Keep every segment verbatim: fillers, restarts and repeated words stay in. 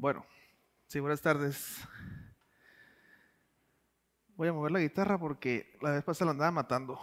Bueno, sí, buenas tardes. Voy a mover la guitarra porque la vez pasada la andaba matando.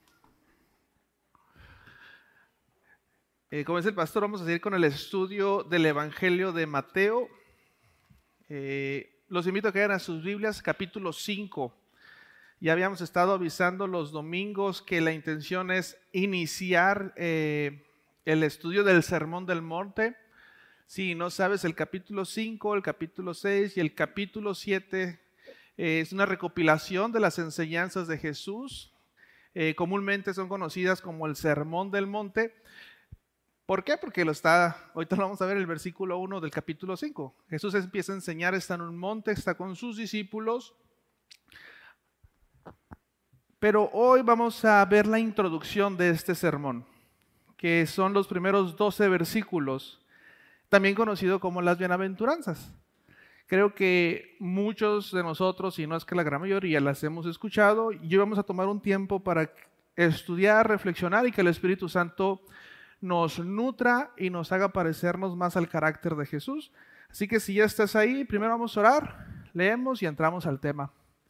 Eh, como dice el pastor, vamos a seguir con el estudio del Evangelio de Mateo. Eh, los invito a que vayan a sus Biblias, capítulo cinco. Ya habíamos estado avisando los domingos que la intención es iniciar eh, el estudio del Sermón del Monte. Si no sabes, el capítulo cinco, el capítulo seis y el capítulo siete eh, es una recopilación de las enseñanzas de Jesús. Eh, comúnmente son conocidas como el Sermón del Monte. ¿Por qué? Porque lo está, ahorita lo vamos a ver el versículo uno del capítulo cinco. Jesús empieza a enseñar, está en un monte, está con sus discípulos. Pero hoy vamos a ver la introducción de este sermón, que son los primeros doce versículos, también conocido como las bienaventuranzas. Creo que muchos de nosotros, si no es que la gran mayoría, las hemos escuchado, y hoy vamos a tomar un tiempo para estudiar, reflexionar y que el Espíritu Santo nos nutra y nos haga parecernos más al carácter de Jesús. Así que si ya estás ahí, primero vamos a orar, leemos y entramos al tema.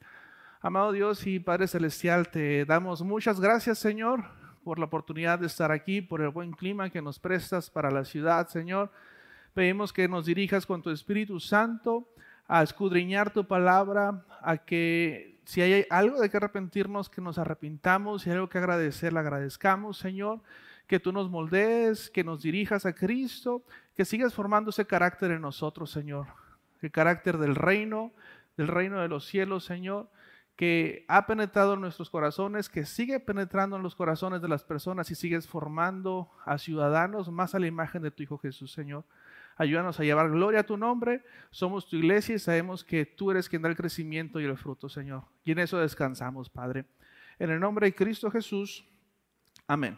Amado Dios y Padre Celestial, te damos muchas gracias, Señor, por la oportunidad de estar aquí, por el buen clima que nos prestas para la ciudad, Señor. Pedimos que nos dirijas con tu Espíritu Santo a escudriñar tu palabra, a que si hay algo de que arrepentirnos, que nos arrepintamos, si hay algo que agradecer, le agradezcamos, Señor. Que tú nos moldees, que nos dirijas a Cristo, que sigas formando ese carácter en nosotros, Señor. El carácter del reino, del reino de los cielos, Señor, que ha penetrado en nuestros corazones, que sigue penetrando en los corazones de las personas y sigues formando a ciudadanos más a la imagen de tu Hijo Jesús, Señor. Ayúdanos a llevar gloria a tu nombre. Somos tu iglesia y sabemos que tú eres quien da el crecimiento y el fruto, Señor. Y en eso descansamos, Padre. En el nombre de Cristo Jesús. Amén.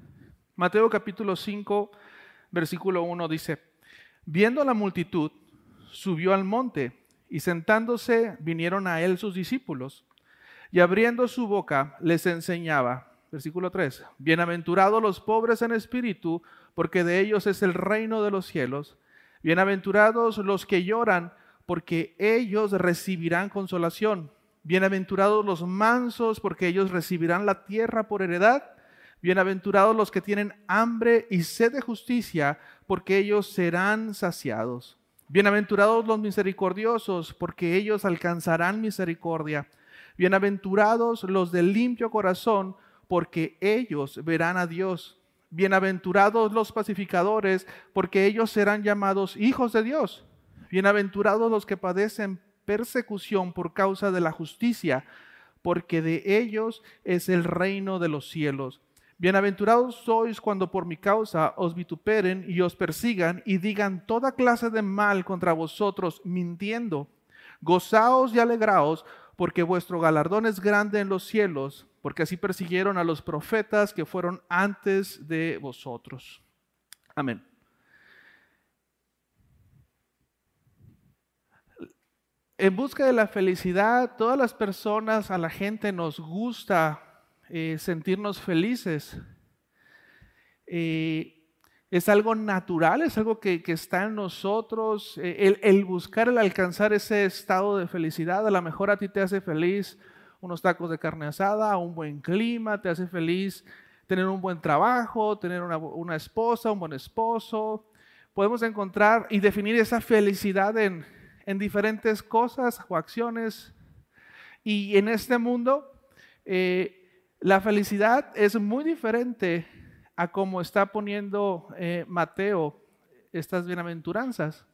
Mateo capítulo cinco, versículo uno dice: viendo a la multitud, subió al monte, y sentándose vinieron a él sus discípulos, y abriendo su boca les enseñaba. Versículo tres: bienaventurados los pobres en espíritu, porque de ellos es el reino de los cielos. Bienaventurados los que lloran, porque ellos recibirán consolación. Bienaventurados los mansos, porque ellos recibirán la tierra por heredad. Bienaventurados los que tienen hambre y sed de justicia, porque ellos serán saciados. Bienaventurados los misericordiosos, porque ellos alcanzarán misericordia. Bienaventurados los de limpio corazón, porque ellos verán a Dios. Bienaventurados los pacificadores, porque ellos serán llamados hijos de Dios. Bienaventurados los que padecen persecución por causa de la justicia, porque de ellos es el reino de los cielos. Bienaventurados sois cuando por mi causa os vituperen y os persigan y digan toda clase de mal contra vosotros, mintiendo. Gozaos y alegraos, porque vuestro galardón es grande en los cielos, porque así persiguieron a los profetas que fueron antes de vosotros. Amén. En busca de la felicidad, todas las personas, a la gente nos gusta Eh, sentirnos felices. Eh, es algo natural, es algo que, que está en nosotros. Eh, el, el buscar, el alcanzar ese estado de felicidad, a lo mejor a ti te hace feliz unos tacos de carne asada, un buen clima, te hace feliz tener un buen trabajo, tener una, una esposa, un buen esposo. Podemos encontrar y definir esa felicidad en, en diferentes cosas o acciones. Y en este mundo, eh, la felicidad es muy diferente a como está poniendo eh, Mateo estas bienaventuranzas.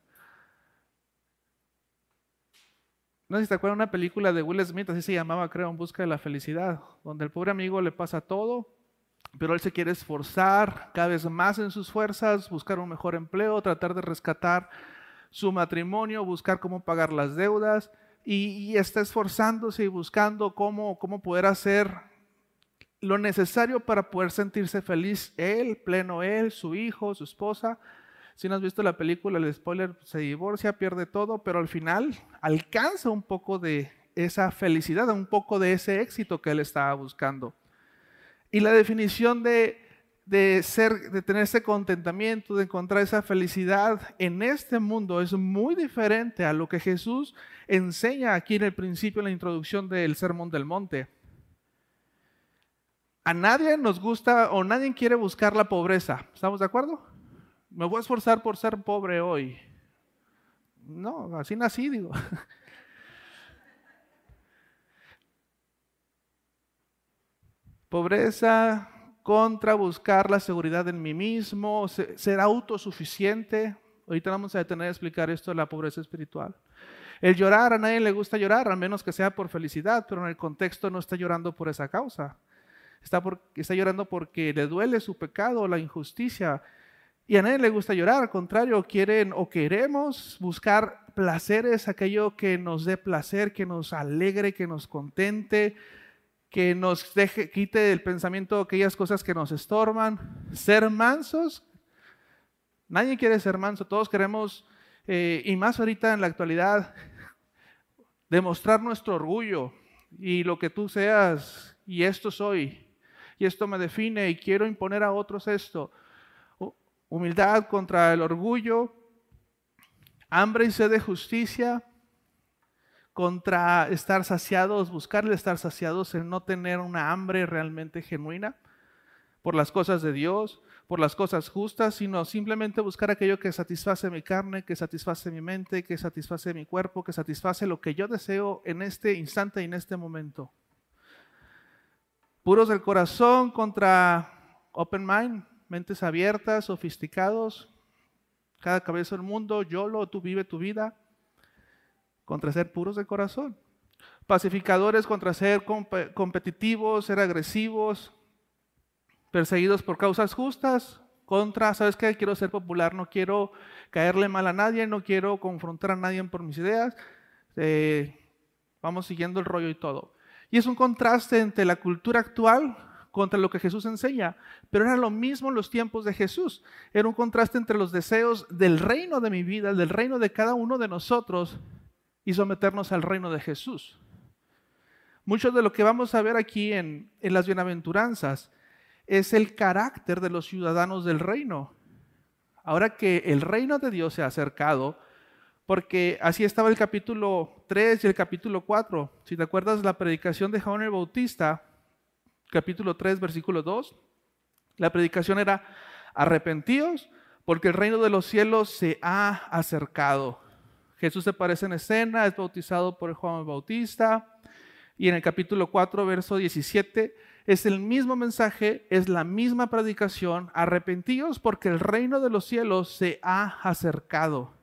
No sé si te acuerdas de una película de Will Smith, así se llamaba, creo, En busca de la felicidad, donde el pobre amigo le pasa todo, pero él se quiere esforzar cada vez más en sus fuerzas, buscar un mejor empleo, tratar de rescatar su matrimonio, buscar cómo pagar las deudas, y, y está esforzándose y buscando cómo, cómo poder hacer lo necesario para poder sentirse feliz él, pleno él, su hijo, su esposa. Si no has visto la película, el spoiler, se divorcia, pierde todo, pero al final alcanza un poco de esa felicidad, un poco de ese éxito que él estaba buscando. Y la definición de de, ser, de tener ese contentamiento, de encontrar esa felicidad en este mundo es muy diferente a lo que Jesús enseña aquí en el principio, en la introducción del Sermón del Monte. A nadie nos gusta o nadie quiere buscar la pobreza. ¿Estamos de acuerdo? Me voy a esforzar por ser pobre hoy. No, así nací, digo. Pobreza contra buscar la seguridad en mí mismo, ser autosuficiente. Ahorita vamos a detener a explicar esto de la pobreza espiritual. El llorar, a nadie le gusta llorar, a menos que sea por felicidad, pero en el contexto no está llorando por esa causa. Está, por, está llorando porque le duele su pecado, la injusticia. Y a nadie le gusta llorar, al contrario, quieren o queremos buscar placeres, aquello que nos dé placer, que nos alegre, que nos contente, que nos deje, quite del pensamiento aquellas cosas que nos estorban. Ser mansos, nadie quiere ser manso, todos queremos, eh, y más ahorita en la actualidad, demostrar nuestro orgullo y lo que tú seas, y esto soy, y esto me define, y quiero imponer a otros esto. Humildad contra el orgullo, hambre y sed de justicia, contra estar saciados, buscar el estar saciados, el no tener una hambre realmente genuina por las cosas de Dios, por las cosas justas, sino simplemente buscar aquello que satisface mi carne, que satisface mi mente, que satisface mi cuerpo, que satisface lo que yo deseo en este instante y en este momento. Puros del corazón contra open mind, mentes abiertas, sofisticados, cada cabeza del mundo, YOLO, tú vive tu vida, contra ser puros de corazón. Pacificadores contra ser comp- competitivos, ser agresivos, perseguidos por causas justas, contra, ¿sabes qué? Quiero ser popular, no quiero caerle mal a nadie, no quiero confrontar a nadie por mis ideas, eh, vamos siguiendo el rollo y todo. Y es un contraste entre la cultura actual contra lo que Jesús enseña, pero era lo mismo en los tiempos de Jesús. Era un contraste entre los deseos del reino de mi vida, del reino de cada uno de nosotros, y someternos al reino de Jesús. Mucho de lo que vamos a ver aquí en, en las bienaventuranzas es el carácter de los ciudadanos del reino. Ahora que el reino de Dios se ha acercado, porque así estaba el capítulo tres y el capítulo cuatro. Si te acuerdas la predicación de Juan el Bautista, capítulo tres, versículo dos, la predicación era: arrepentíos, porque el reino de los cielos se ha acercado. Jesús se aparece en escena, es bautizado por Juan el Bautista, y en el capítulo cuatro, verso diecisiete, es el mismo mensaje, es la misma predicación: arrepentíos porque el reino de los cielos se ha acercado.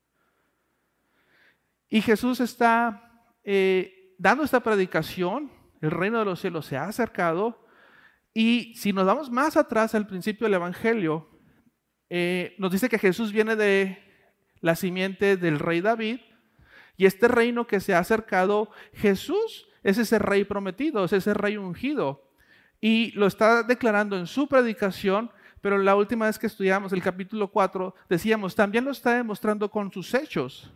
Y Jesús está eh, dando esta predicación, el reino de los cielos se ha acercado, y si nos vamos más atrás al principio del Evangelio, eh, nos dice que Jesús viene de la simiente del rey David, y este reino que se ha acercado, Jesús es ese rey prometido, es ese rey ungido, y lo está declarando en su predicación, pero la última vez que estudiamos el capítulo cuatro, decíamos, también lo está demostrando con sus hechos.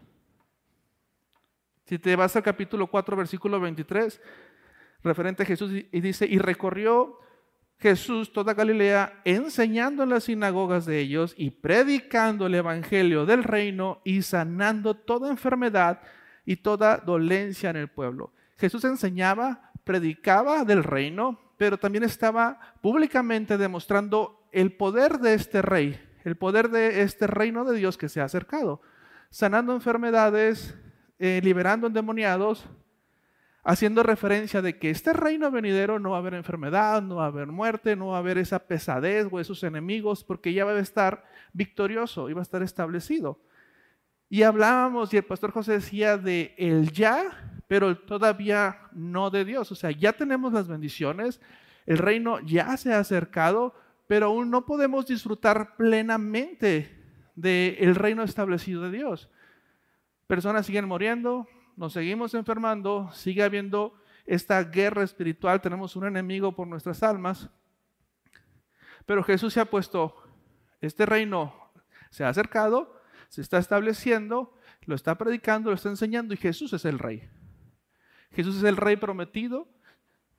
Si te vas al capítulo cuatro, versículo veintitrés, referente a Jesús, y dice, y recorrió Jesús toda Galilea, enseñando en las sinagogas de ellos y predicando el evangelio del reino y sanando toda enfermedad y toda dolencia en el pueblo. Jesús enseñaba, predicaba del reino, pero también estaba públicamente demostrando el poder de este rey, el poder de este reino de Dios que se ha acercado, sanando enfermedades, eh, liberando endemoniados, haciendo referencia de que este reino venidero no va a haber enfermedad, no va a haber muerte, no va a haber esa pesadez o esos enemigos, porque ya va a estar victorioso y va a estar establecido. Y hablábamos, y el pastor José decía de el ya, pero todavía no de Dios. O sea, ya tenemos las bendiciones, el reino ya se ha acercado, pero aún no podemos disfrutar plenamente del reino establecido de Dios. Personas siguen muriendo, nos seguimos enfermando, sigue habiendo esta guerra espiritual, tenemos un enemigo por nuestras almas, pero Jesús se ha puesto, este reino se ha acercado, se está estableciendo, lo está predicando, lo está enseñando, y Jesús es el rey. Jesús es el rey prometido,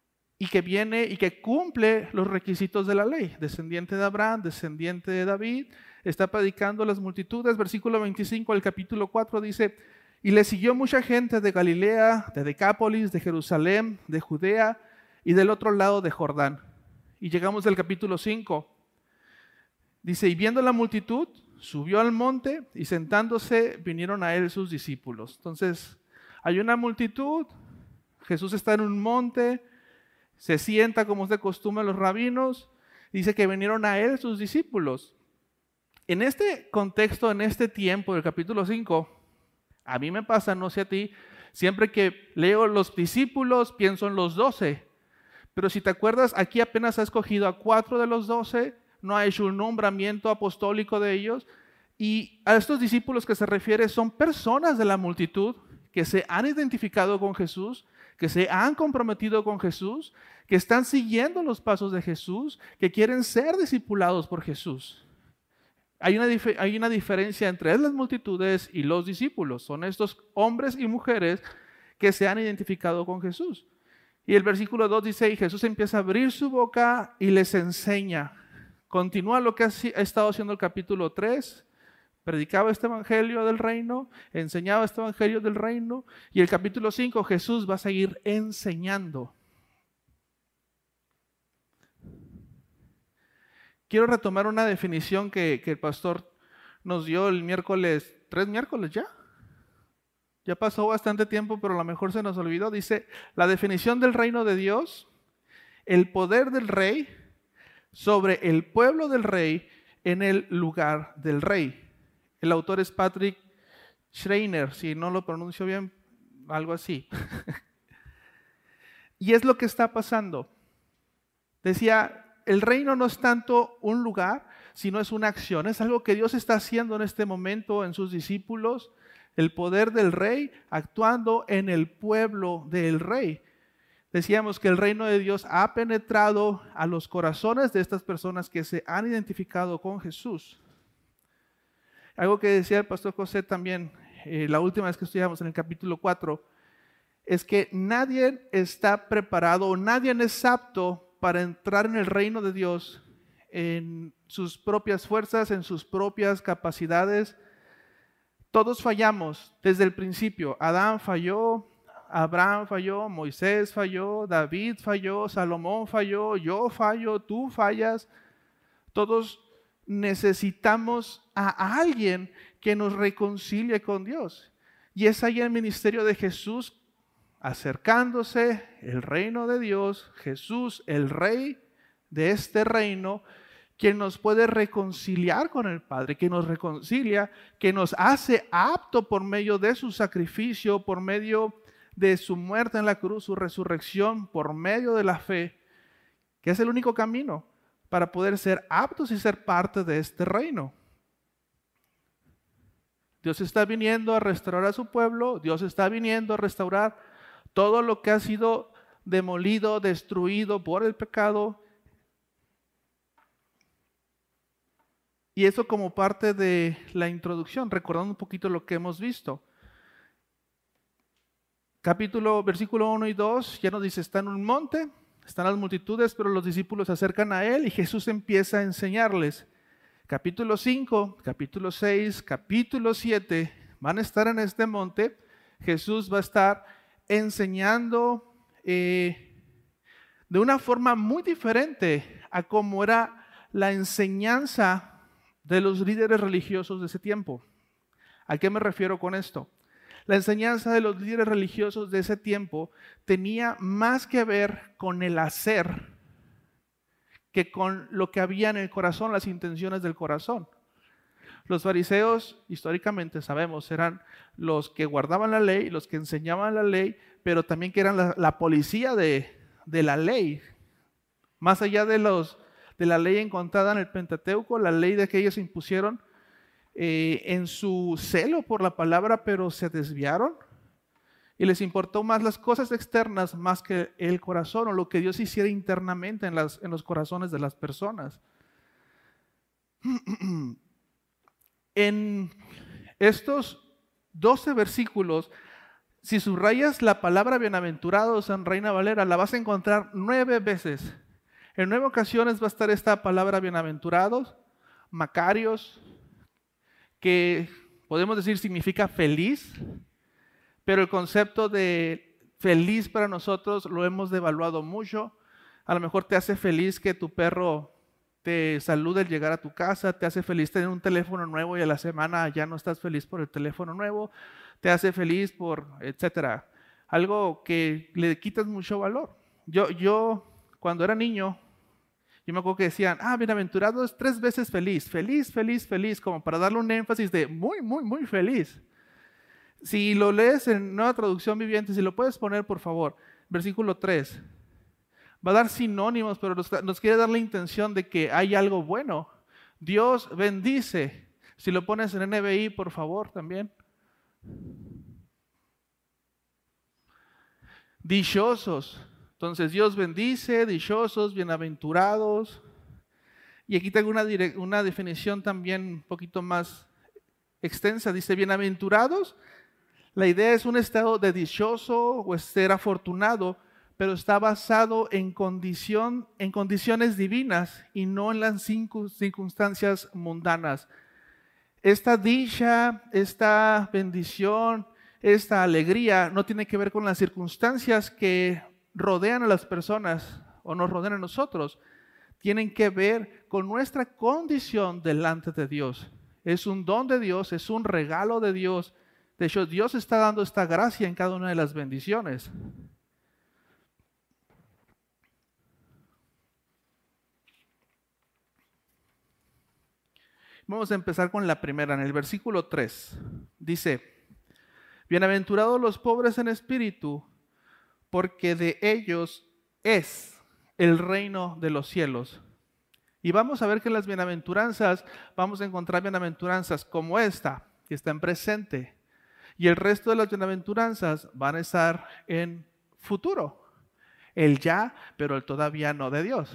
y que viene y que cumple los requisitos de la ley, descendiente de Abraham, descendiente de David, está predicando a las multitudes. Versículo veinticinco del capítulo cuatro dice: y le siguió mucha gente de Galilea, de Decápolis, de Jerusalén, de Judea y del otro lado de Jordán. Y llegamos al capítulo cinco. Dice: y viendo la multitud, subió al monte y sentándose vinieron a él sus discípulos. Entonces, hay una multitud, Jesús está en un monte, se sienta como es de costumbre los rabinos, dice que vinieron a él sus discípulos. En este contexto, en este tiempo del capítulo cinco, a mí me pasa, no sé a ti, siempre que leo los discípulos pienso en los doce, pero si te acuerdas, aquí apenas ha escogido a cuatro de los doce, no ha hecho un nombramiento apostólico de ellos, y a estos discípulos que se refiere son personas de la multitud que se han identificado con Jesús, que se han comprometido con Jesús, que están siguiendo los pasos de Jesús, que quieren ser discipulados por Jesús. Hay una, dif- hay una diferencia entre las multitudes y los discípulos. Son estos hombres y mujeres que se han identificado con Jesús. Y el versículo dos dice: y Jesús empieza a abrir su boca y les enseña. Continúa lo que ha estado haciendo el capítulo tres. Predicaba este evangelio del reino, enseñaba este evangelio del reino. Y el capítulo cinco, Jesús va a seguir enseñando. Quiero retomar una definición que, que el pastor nos dio el miércoles, tres miércoles ya. Ya pasó bastante tiempo, pero a lo mejor se nos olvidó. Dice: la definición del reino de Dios, el poder del rey sobre el pueblo del rey en el lugar del rey. El autor es Patrick Schreiner, si no lo pronuncio bien, algo así. Y es lo que está pasando. Decía, el reino no es tanto un lugar, sino es una acción. Es algo que Dios está haciendo en este momento en sus discípulos. El poder del rey actuando en el pueblo del rey. Decíamos que el reino de Dios ha penetrado a los corazones de estas personas que se han identificado con Jesús. Algo que decía el pastor José también, eh, la última vez que estudiamos en el capítulo cuatro, es que nadie está preparado, nadie es apto para entrar en el reino de Dios en sus propias fuerzas, en sus propias capacidades. Todos fallamos desde el principio. Adán falló, Abraham falló, Moisés falló, David falló, Salomón falló, yo fallo, tú fallas. Todos necesitamos a alguien que nos reconcilie con Dios. Y es ahí el ministerio de Jesús acercándose, el reino de Dios, Jesús, el rey de este reino, quien nos puede reconciliar con el Padre, que nos reconcilia, que nos hace apto por medio de su sacrificio, por medio de su muerte en la cruz, su resurrección, por medio de la fe, que es el único camino para poder ser aptos y ser parte de este reino. Dios está viniendo a restaurar a su pueblo, Dios está viniendo a restaurar todo lo que ha sido demolido, destruido por el pecado. Y eso como parte de la introducción, recordando un poquito lo que hemos visto. Capítulo, versículo uno y dos, ya nos dice, está en un monte, están las multitudes, pero los discípulos se acercan a él y Jesús empieza a enseñarles. Capítulo cinco, capítulo seis, capítulo siete, van a estar en este monte. Jesús va a estar enseñando eh, de una forma muy diferente a cómo era la enseñanza de los líderes religiosos de ese tiempo. ¿A qué me refiero con esto? La enseñanza de los líderes religiosos de ese tiempo tenía más que ver con el hacer que con lo que había en el corazón, las intenciones del corazón. Los fariseos, históricamente sabemos, eran los que guardaban la ley, los que enseñaban la ley, pero también que eran la, la policía de, de la ley. Más allá de, los, de la ley encontrada en el Pentateuco, la ley de que ellos impusieron eh, en su celo por la palabra, pero se desviaron y les importó más las cosas externas más que el corazón o lo que Dios hiciera internamente en, las, en los corazones de las personas. En estos doce versículos Si subrayas la palabra bienaventurados en Reina Valera, la vas a encontrar nueve veces. En nueve ocasiones va a estar esta palabra bienaventurados, macarios, que podemos decir significa feliz, pero el concepto de feliz para nosotros lo hemos devaluado mucho. A lo mejor te hace feliz que tu perro te salude al llegar a tu casa, te hace feliz tener un teléfono nuevo y a la semana ya no estás feliz por el teléfono nuevo, te hace feliz por, etcétera. Algo que le quitas mucho valor. Yo, yo cuando era niño, yo me acuerdo que decían, ah, bienaventurado es tres veces feliz, feliz, feliz, feliz, como para darle un énfasis de muy, muy, muy feliz. Si lo lees en Nueva Traducción Viviente, si lo puedes poner, por favor, versículo tres. Va a dar sinónimos, pero nos, nos quiere dar la intención de que hay algo bueno. Dios bendice. Si lo pones en N B I, por favor, también. Dichosos. Entonces, Dios bendice, dichosos, bienaventurados. Y aquí tengo una, direct, una definición también un poquito más extensa. Dice, bienaventurados. La idea es un estado de dichoso o ser afortunado, pero está basado en, condición, en condiciones divinas y no en las circunstancias mundanas. Esta dicha, esta bendición, esta alegría no tiene que ver con las circunstancias que rodean a las personas o nos rodean a nosotros. Tienen que ver con nuestra condición delante de Dios. Es un don de Dios, es un regalo de Dios. De hecho, Dios está dando esta gracia en cada una de las bendiciones. Vamos a empezar con la primera, en el versículo tres. Dice, bienaventurados los pobres en espíritu, porque de ellos es el reino de los cielos. Y vamos a ver que en las bienaventuranzas vamos a encontrar bienaventuranzas como esta, que está en presente. Y el resto de las bienaventuranzas van a estar en futuro. El ya, pero el todavía no de Dios.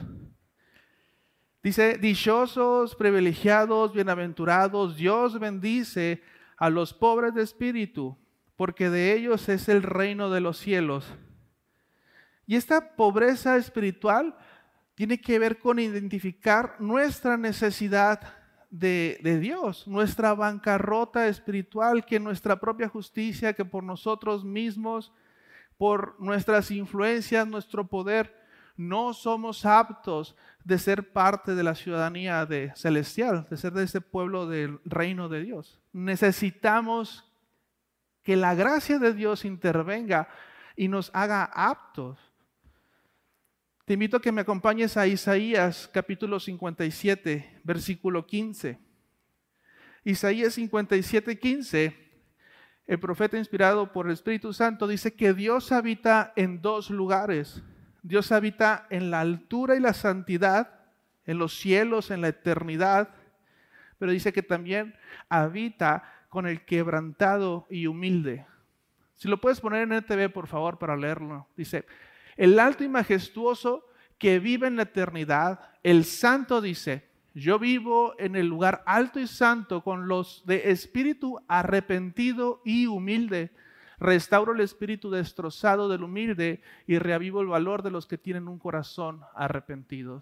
Dice, dichosos, privilegiados, bienaventurados, Dios bendice a los pobres de espíritu, porque de ellos es el reino de los cielos. Y esta pobreza espiritual tiene que ver con identificar nuestra necesidad de, de Dios, nuestra bancarrota espiritual, que nuestra propia justicia, que por nosotros mismos, por nuestras influencias, nuestro poder, no somos aptos de ser parte de la ciudadanía de celestial, de ser de ese pueblo del reino de Dios. Necesitamos que la gracia de Dios intervenga y nos haga aptos. Te invito a que me acompañes a Isaías capítulo cincuenta y siete, versículo quince. Isaías cincuenta y siete, quince, el profeta inspirado por el Espíritu Santo dice que Dios habita en dos lugares. Dios habita en la altura y la santidad, en los cielos, en la eternidad, pero dice que también habita con el quebrantado y humilde. Si lo puedes poner en N T V, por favor, para leerlo. Dice, el alto y majestuoso que vive en la eternidad, el santo dice, yo vivo en el lugar alto y santo con los de espíritu arrepentido y humilde. Restauro el espíritu destrozado del humilde y reavivo el valor de los que tienen un corazón arrepentido.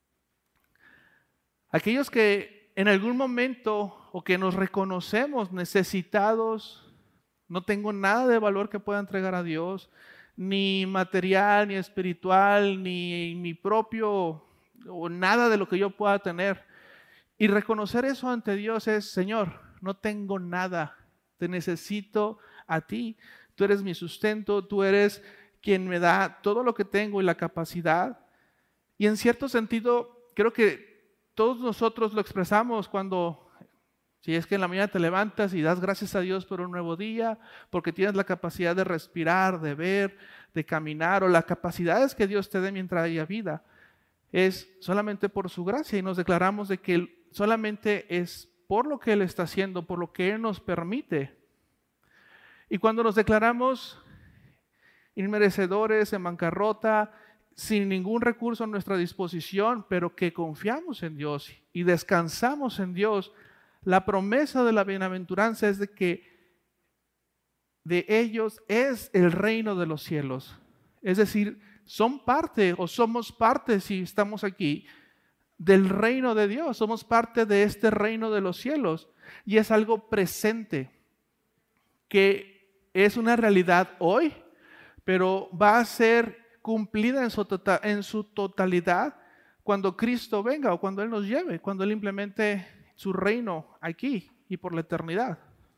Aquellos que en algún momento o que nos reconocemos necesitados, no tengo nada de valor que pueda entregar a Dios, ni material, ni espiritual, ni mi propio, o nada de lo que yo pueda tener. Y reconocer eso ante Dios es, Señor, no tengo nada, te necesito a ti, tú eres mi sustento, tú eres quien me da todo lo que tengo y la capacidad. Y en cierto sentido, creo que todos nosotros lo expresamos cuando, si es que en la mañana te levantas y das gracias a Dios por un nuevo día, porque tienes la capacidad de respirar, de ver, de caminar, o las capacidades que Dios te dé mientras haya vida, es solamente por su gracia, y nos declaramos de que solamente es por lo que Él está haciendo, por lo que Él nos permite. Y cuando nos declaramos inmerecedores, en bancarrota, sin ningún recurso a nuestra disposición, pero que confiamos en Dios y descansamos en Dios, la promesa de la bienaventuranza es de que de ellos es el reino de los cielos. Es decir, son parte o somos parte, si estamos aquí, del reino de Dios. Somos parte de este reino de los cielos. Y es algo presente, que es una realidad hoy, pero va a ser cumplida en su, tota- en su totalidad cuando Cristo venga o cuando Él nos lleve, cuando Él implemente su reino aquí y por la eternidad.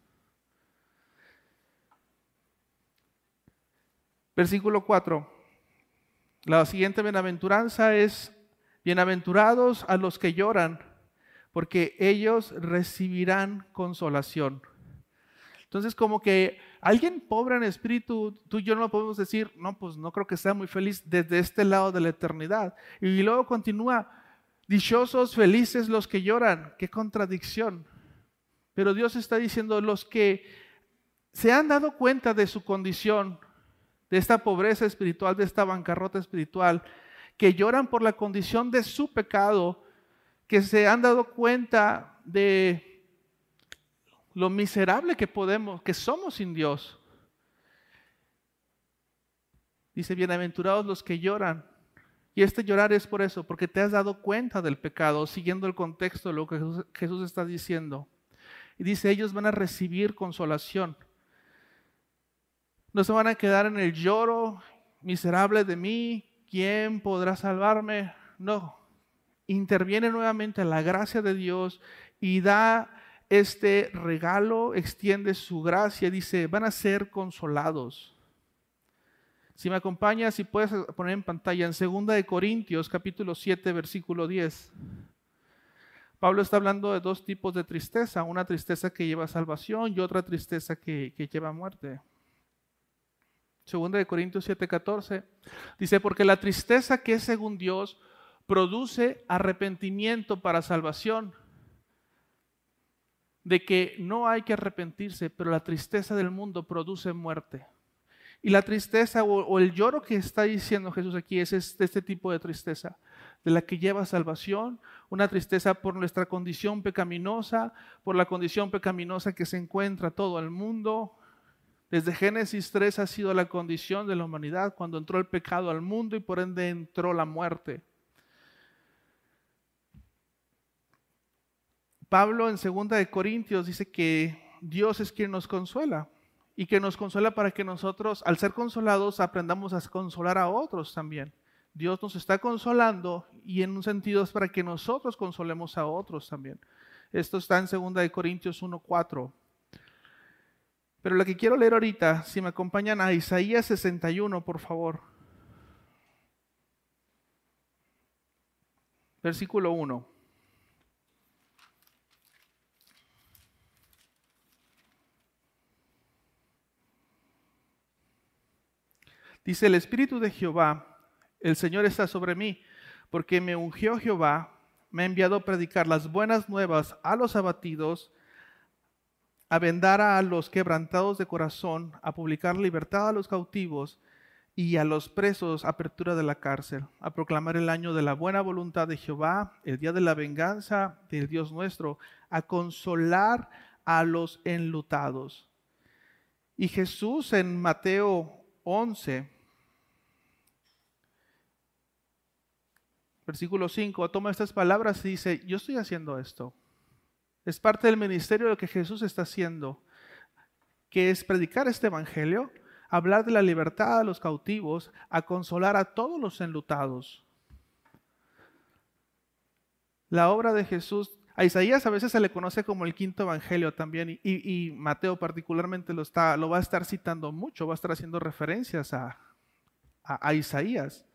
Versículo cuatro. La siguiente bienaventuranza es: bienaventurados a los que lloran, porque ellos recibirán consolación. Entonces, como que alguien pobre en espíritu, tú y yo no podemos decir, no, pues no creo que sea muy feliz desde este lado de la eternidad. Y luego continúa: dichosos, felices los que lloran. Qué contradicción. Pero Dios está diciendo, los que se han dado cuenta de su condición, de esta pobreza espiritual, de esta bancarrota espiritual, que lloran por la condición de su pecado, que se han dado cuenta de lo miserable que podemos, que somos sin Dios. Dice, bienaventurados los que lloran. Y este llorar es por eso, porque te has dado cuenta del pecado, siguiendo el contexto de lo que Jesús, Jesús está diciendo. Y dice, ellos van a recibir consolación. No se van a quedar en el lloro, miserable de mí, ¿quién podrá salvarme? No, interviene nuevamente la gracia de Dios y da este regalo, extiende su gracia, dice, van a ser consolados. Si me acompañas, si puedes poner en pantalla, en segunda de Corintios, capítulo siete, versículo diez. Pablo está hablando de dos tipos de tristeza, una tristeza que lleva a salvación y otra tristeza que, que lleva a muerte. Segunda de Corintios siete, catorce, dice, porque la tristeza que es según Dios produce arrepentimiento para salvación, de que no hay que arrepentirse, pero la tristeza del mundo produce muerte. Y la tristeza o, o el lloro que está diciendo Jesús aquí es este, este tipo de tristeza, de la que lleva salvación, una tristeza por nuestra condición pecaminosa, por la condición pecaminosa que se encuentra todo el mundo. Desde Génesis tres ha sido la condición de la humanidad cuando entró el pecado al mundo y por ende entró la muerte. Pablo en segunda de Corintios dice que Dios es quien nos consuela y que nos consuela para que nosotros, al ser consolados, aprendamos a consolar a otros también. Dios nos está consolando y en un sentido es para que nosotros consolemos a otros también. Esto está en segunda de Corintios uno, cuatro. Pero lo que quiero leer ahorita, si me acompañan a Isaías sesenta y uno, por favor. Versículo uno. Dice, el Espíritu de Jehová, el Señor está sobre mí, porque me ungió Jehová, me ha enviado a predicar las buenas nuevas a los abatidos, a vendar a los quebrantados de corazón, a publicar libertad a los cautivos y a los presos apertura de la cárcel, a proclamar el año de la buena voluntad de Jehová, el día de la venganza del Dios nuestro, a consolar a los enlutados. Y Jesús en Mateo once, versículo cinco, toma estas palabras y dice, yo estoy haciendo esto. Es parte del ministerio de lo que Jesús está haciendo, que es predicar este evangelio, hablar de la libertad a los cautivos, a consolar a todos los enlutados. La obra de Jesús, a Isaías a veces se le conoce como el quinto evangelio también, y, y Mateo particularmente lo, está, lo va a estar citando mucho, va a estar haciendo referencias a, a, a Isaías.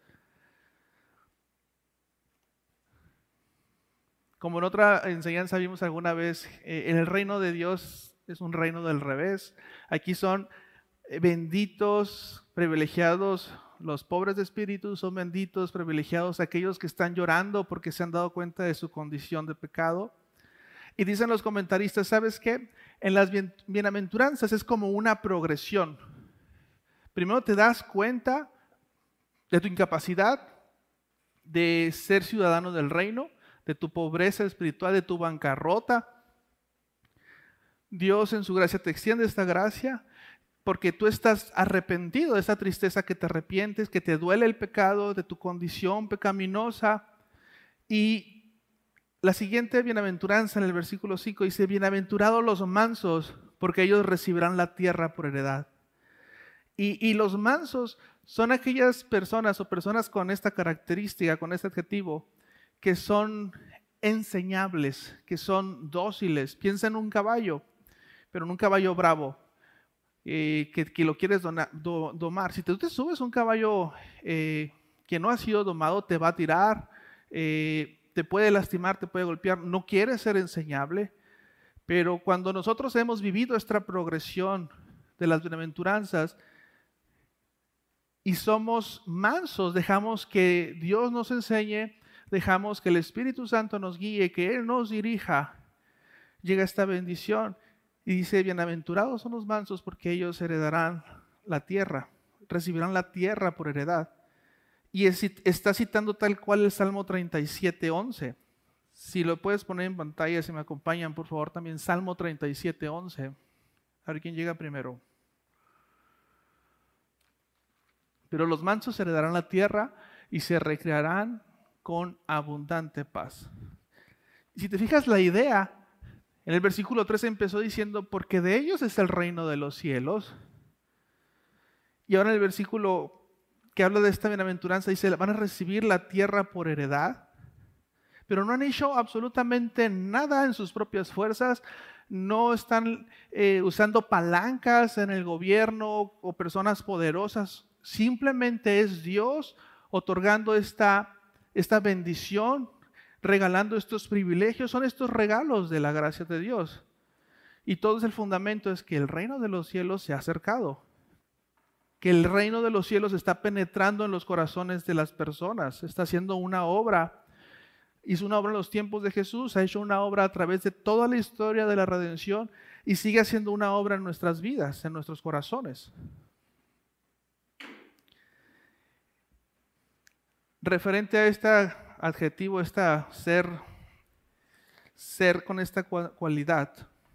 Como en otra enseñanza vimos alguna vez, eh, el reino de Dios es un reino del revés. Aquí son benditos, privilegiados, los pobres de espíritu son benditos, privilegiados aquellos que están llorando porque se han dado cuenta de su condición de pecado. Y dicen los comentaristas, ¿sabes qué? En las bien, bienaventuranzas es como una progresión. Primero te das cuenta de tu incapacidad de ser ciudadano del reino, de tu pobreza espiritual, de tu bancarrota. Dios en su gracia te extiende esta gracia. porque tú estás arrepentido de esa tristeza, que te arrepientes, que te duele el pecado, de tu condición pecaminosa. Y la siguiente bienaventuranza en el versículo cinco dice: bienaventurados los mansos, porque ellos recibirán la tierra por heredad. Y, y los mansos son aquellas personas o personas con esta característica, con este adjetivo, que son enseñables, que son dóciles. Piensa en un caballo, pero en un caballo bravo, eh, que, que lo quieres dona, do, domar. Si tú te subes a un caballo eh, que no ha sido domado, te va a tirar, eh, te puede lastimar, te puede golpear. No quiere ser enseñable, pero cuando nosotros hemos vivido esta progresión de las bienaventuranzas y somos mansos, dejamos que Dios nos enseñe, dejamos que el Espíritu Santo nos guíe, que Él nos dirija, llega esta bendición. Y dice: bienaventurados son los mansos, porque ellos heredarán la tierra, recibirán la tierra por heredad. Y es, está citando tal cual el Salmo treinta y siete, once. Si lo puedes poner en pantalla, si me acompañan, por favor, también Salmo treinta y siete, once. A ver quién llega primero. Pero los mansos heredarán la tierra y se recrearán con abundante paz. Si te fijas, la idea en el versículo trece empezó diciendo: porque de ellos es el reino de los cielos. Y ahora en el versículo que habla de esta bienaventuranza dice: van a recibir la tierra por heredad. Pero no han hecho absolutamente nada en sus propias fuerzas. No están eh, usando palancas en el gobierno o personas poderosas. Simplemente es Dios otorgando esta, esta bendición, regalando estos privilegios. Son estos regalos de la gracia de Dios. Y todo es el fundamento, es que el reino de los cielos se ha acercado. Que el reino de los cielos está penetrando en los corazones de las personas. Está haciendo una obra. Hizo una obra en los tiempos de Jesús, ha hecho una obra a través de toda la historia de la redención y sigue haciendo una obra en nuestras vidas, en nuestros corazones. Referente a este adjetivo, esta ser, ser con esta cualidad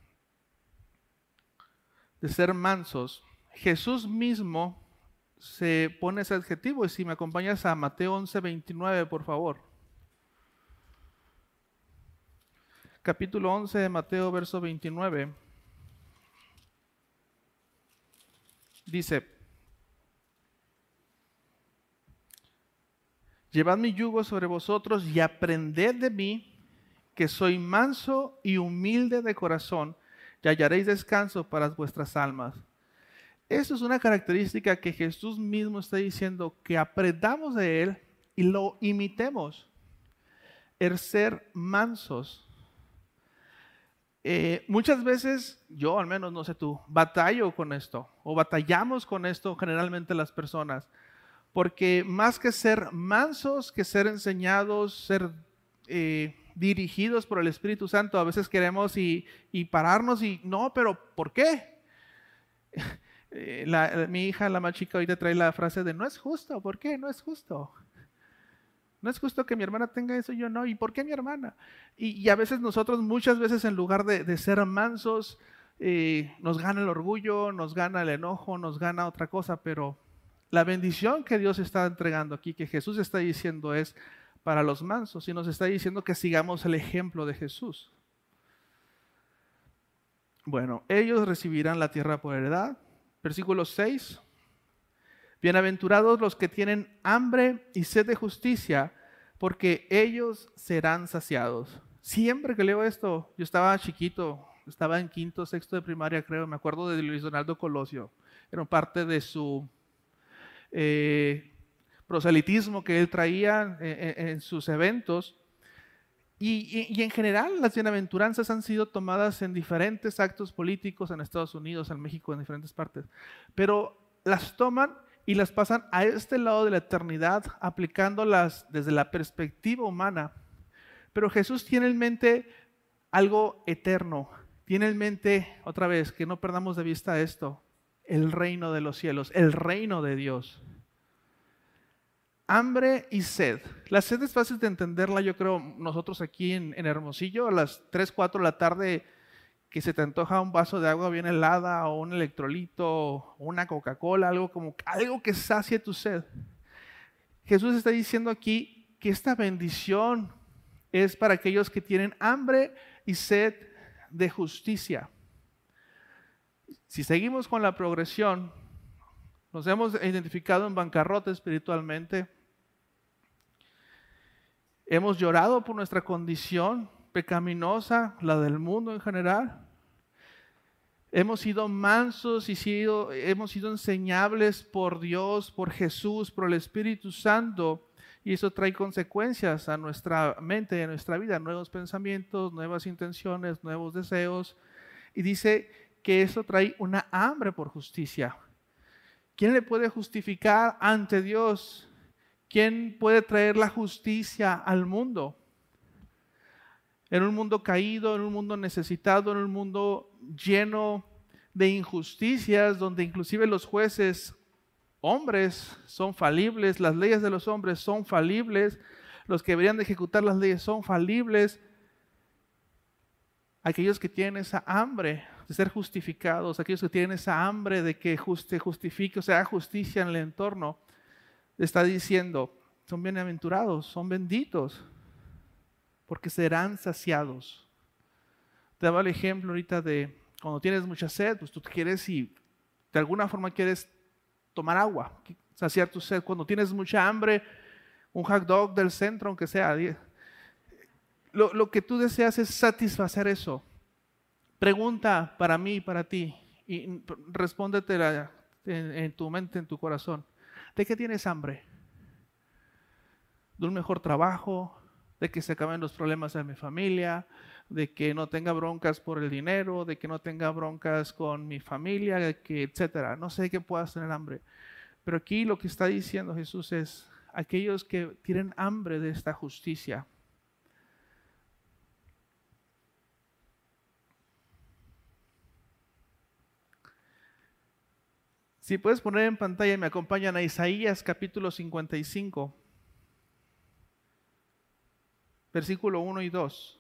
de ser mansos, Jesús mismo se pone ese adjetivo. Y si me acompañas a Mateo once, veintinueve, por favor. Capítulo once de Mateo, verso veintinueve. Dice: llevad mi yugo sobre vosotros y aprended de mí, que soy manso y humilde de corazón, y hallaréis descanso para vuestras almas. Eso es una característica que Jesús mismo está diciendo, que aprendamos de Él y lo imitemos. El ser mansos. Eh, muchas veces, yo al menos, no sé tú, batallo con esto, o batallamos con esto generalmente las personas, porque más que ser mansos, que ser enseñados, ser eh, dirigidos por el Espíritu Santo, a veces queremos y, y pararnos y, no, pero ¿por qué? La, mi hija, la más chica, ahorita trae la frase de: no es justo. ¿Por qué? No es justo. No es justo que mi hermana tenga eso y yo no. ¿Y por qué mi hermana? Y, y a veces nosotros, muchas veces, en lugar de, de ser mansos, eh, nos gana el orgullo, nos gana el enojo, nos gana otra cosa. Pero la bendición que Dios está entregando aquí, que Jesús está diciendo, es para los mansos. Y nos está diciendo que sigamos el ejemplo de Jesús. Bueno, ellos recibirán la tierra por heredad. Versículo seis. Bienaventurados los que tienen hambre y sed de justicia, porque ellos serán saciados. Siempre que leo esto, yo estaba chiquito, estaba en quinto, sexto de primaria, creo, me acuerdo de Luis Donaldo Colosio. Era parte de su eh, proselitismo que él traía en, en sus eventos. Y, y, y en general las bienaventuranzas han sido tomadas en diferentes actos políticos en Estados Unidos, en México, en diferentes partes. Pero las toman y las pasan a este lado de la eternidad, aplicándolas desde la perspectiva humana. Pero Jesús tiene en mente algo eterno. Tiene en mente, otra vez, que no perdamos de vista esto: el reino de los cielos, el reino de Dios. Hambre y sed. La sed es fácil de entenderla, yo creo, nosotros aquí en, en Hermosillo, a las tres, cuatro de la tarde, que se te antoja un vaso de agua bien helada o un electrolito o una Coca-Cola, algo como algo que sacie tu sed. Jesús está diciendo aquí que esta bendición es para aquellos que tienen hambre y sed de justicia. Si seguimos con la progresión, nos hemos identificado en bancarrota espiritualmente, hemos llorado por nuestra condición pecaminosa, la del mundo en general. Hemos sido mansos y sido, hemos sido enseñables por Dios, por Jesús, por el Espíritu Santo. Y eso trae consecuencias a nuestra mente y a nuestra vida. Nuevos pensamientos, nuevas intenciones, nuevos deseos. Y dice que eso trae una hambre por justicia. ¿Quién le puede justificar ante Dios? ¿Quién puede traer la justicia al mundo? En un mundo caído, en un mundo necesitado, en un mundo lleno de injusticias, donde inclusive los jueces hombres son falibles, las leyes de los hombres son falibles, los que deberían de ejecutar las leyes son falibles. Aquellos que tienen esa hambre de ser justificados, aquellos que tienen esa hambre de que se justifique, o sea, justicia en el entorno, está diciendo, son bienaventurados, son benditos, porque serán saciados. Te daba el ejemplo ahorita de cuando tienes mucha sed, pues tú quieres y de alguna forma quieres tomar agua, saciar tu sed. Cuando tienes mucha hambre, un hot dog del centro, aunque sea, lo, lo que tú deseas es satisfacer eso. Pregunta para mí y para ti, y respóndetela en, en tu mente, en tu corazón. ¿De qué tienes hambre? ¿De un mejor trabajo? ¿De que se acaben los problemas de mi familia? ¿De que no tenga broncas por el dinero? ¿De que no tenga broncas con mi familia? De que, etcétera. No sé qué puedas tener hambre. Pero aquí lo que está diciendo Jesús es aquellos que tienen hambre de esta justicia. Si puedes poner en pantalla, me acompañan a Isaías capítulo cincuenta y cinco. Versículo uno y dos.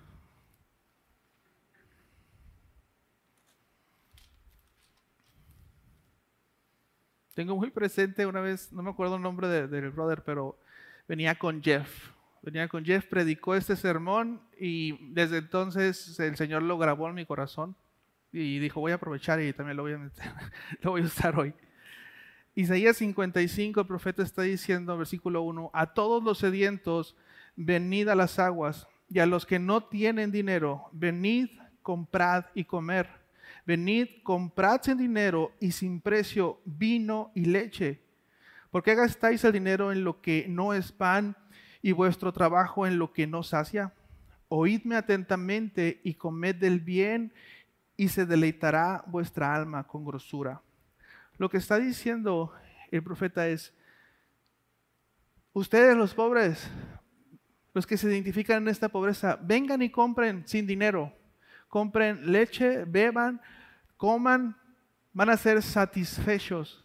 Tengo muy presente una vez, no me acuerdo el nombre de- del brother, pero venía con Jeff. Venía con Jeff, predicó este sermón y desde entonces el Señor lo grabó en mi corazón y dijo, voy a aprovechar y también lo voy a meter, lo voy a usar hoy. Isaías cincuenta y cinco, el profeta está diciendo, versículo uno, a todos los sedientos, venid a las aguas, y a los que no tienen dinero, venid, comprad y comer. Venid, comprad sin dinero y sin precio vino y leche. ¿Por qué gastáis el dinero en lo que no es pan y vuestro trabajo en lo que no sacia? Oídme atentamente y comed del bien y se deleitará vuestra alma con grosura. Lo que está diciendo el profeta es, ustedes los pobres, los que se identifican en esta pobreza, vengan y compren sin dinero. Compren leche, beban, coman, van a ser satisfechos.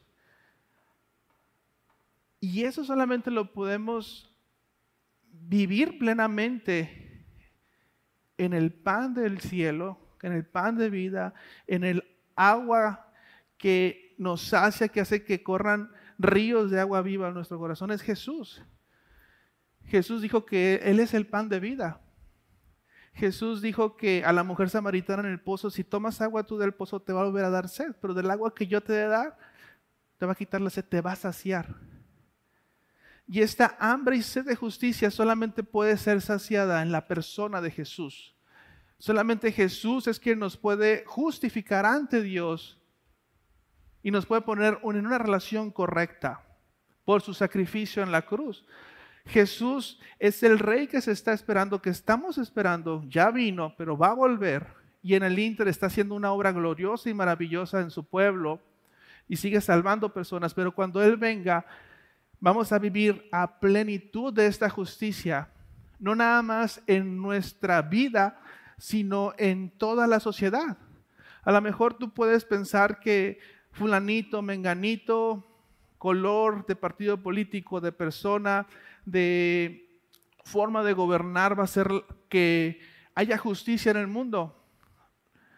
Y eso solamente lo podemos vivir plenamente en el pan del cielo, en el pan de vida, en el agua que nos sacia, que hace que corran ríos de agua viva en nuestro corazón, es Jesús. Jesús dijo que Él es el pan de vida. Jesús dijo que a la mujer samaritana en el pozo, si tomas agua tú del pozo te va a volver a dar sed, pero del agua que yo te he de dar, te va a quitar la sed, te va a saciar. Y esta hambre y sed de justicia solamente puede ser saciada en la persona de Jesús. Solamente Jesús es quien nos puede justificar ante Dios y nos puede poner en una relación correcta por su sacrificio en la cruz. Jesús es el Rey que se está esperando, que estamos esperando, ya vino, pero va a volver. Y en el ínter está haciendo una obra gloriosa y maravillosa en su pueblo y sigue salvando personas. Pero cuando Él venga, vamos a vivir a plenitud de esta justicia, no nada más en nuestra vida, sino en toda la sociedad. A lo mejor tú puedes pensar que fulanito, menganito, color de partido político, de persona, de forma de gobernar va a ser que haya justicia en el mundo.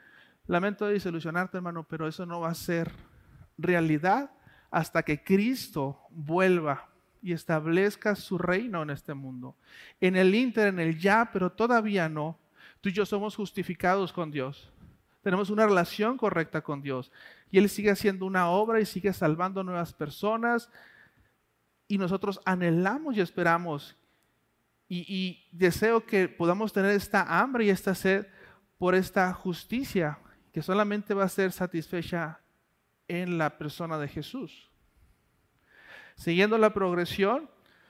Lamento desilusionarte, hermano, pero eso no va a ser realidad hasta que Cristo vuelva y establezca su reino en este mundo. En el ínter, en el ya, pero todavía no, tú y yo somos justificados con Dios. Tenemos una relación correcta con Dios. Y Él sigue haciendo una obra y sigue salvando nuevas personas. Y nosotros anhelamos y esperamos. Y, y deseo que podamos tener esta hambre y esta sed por esta justicia, que solamente va a ser satisfecha en la persona de Jesús. Siguiendo la progresión,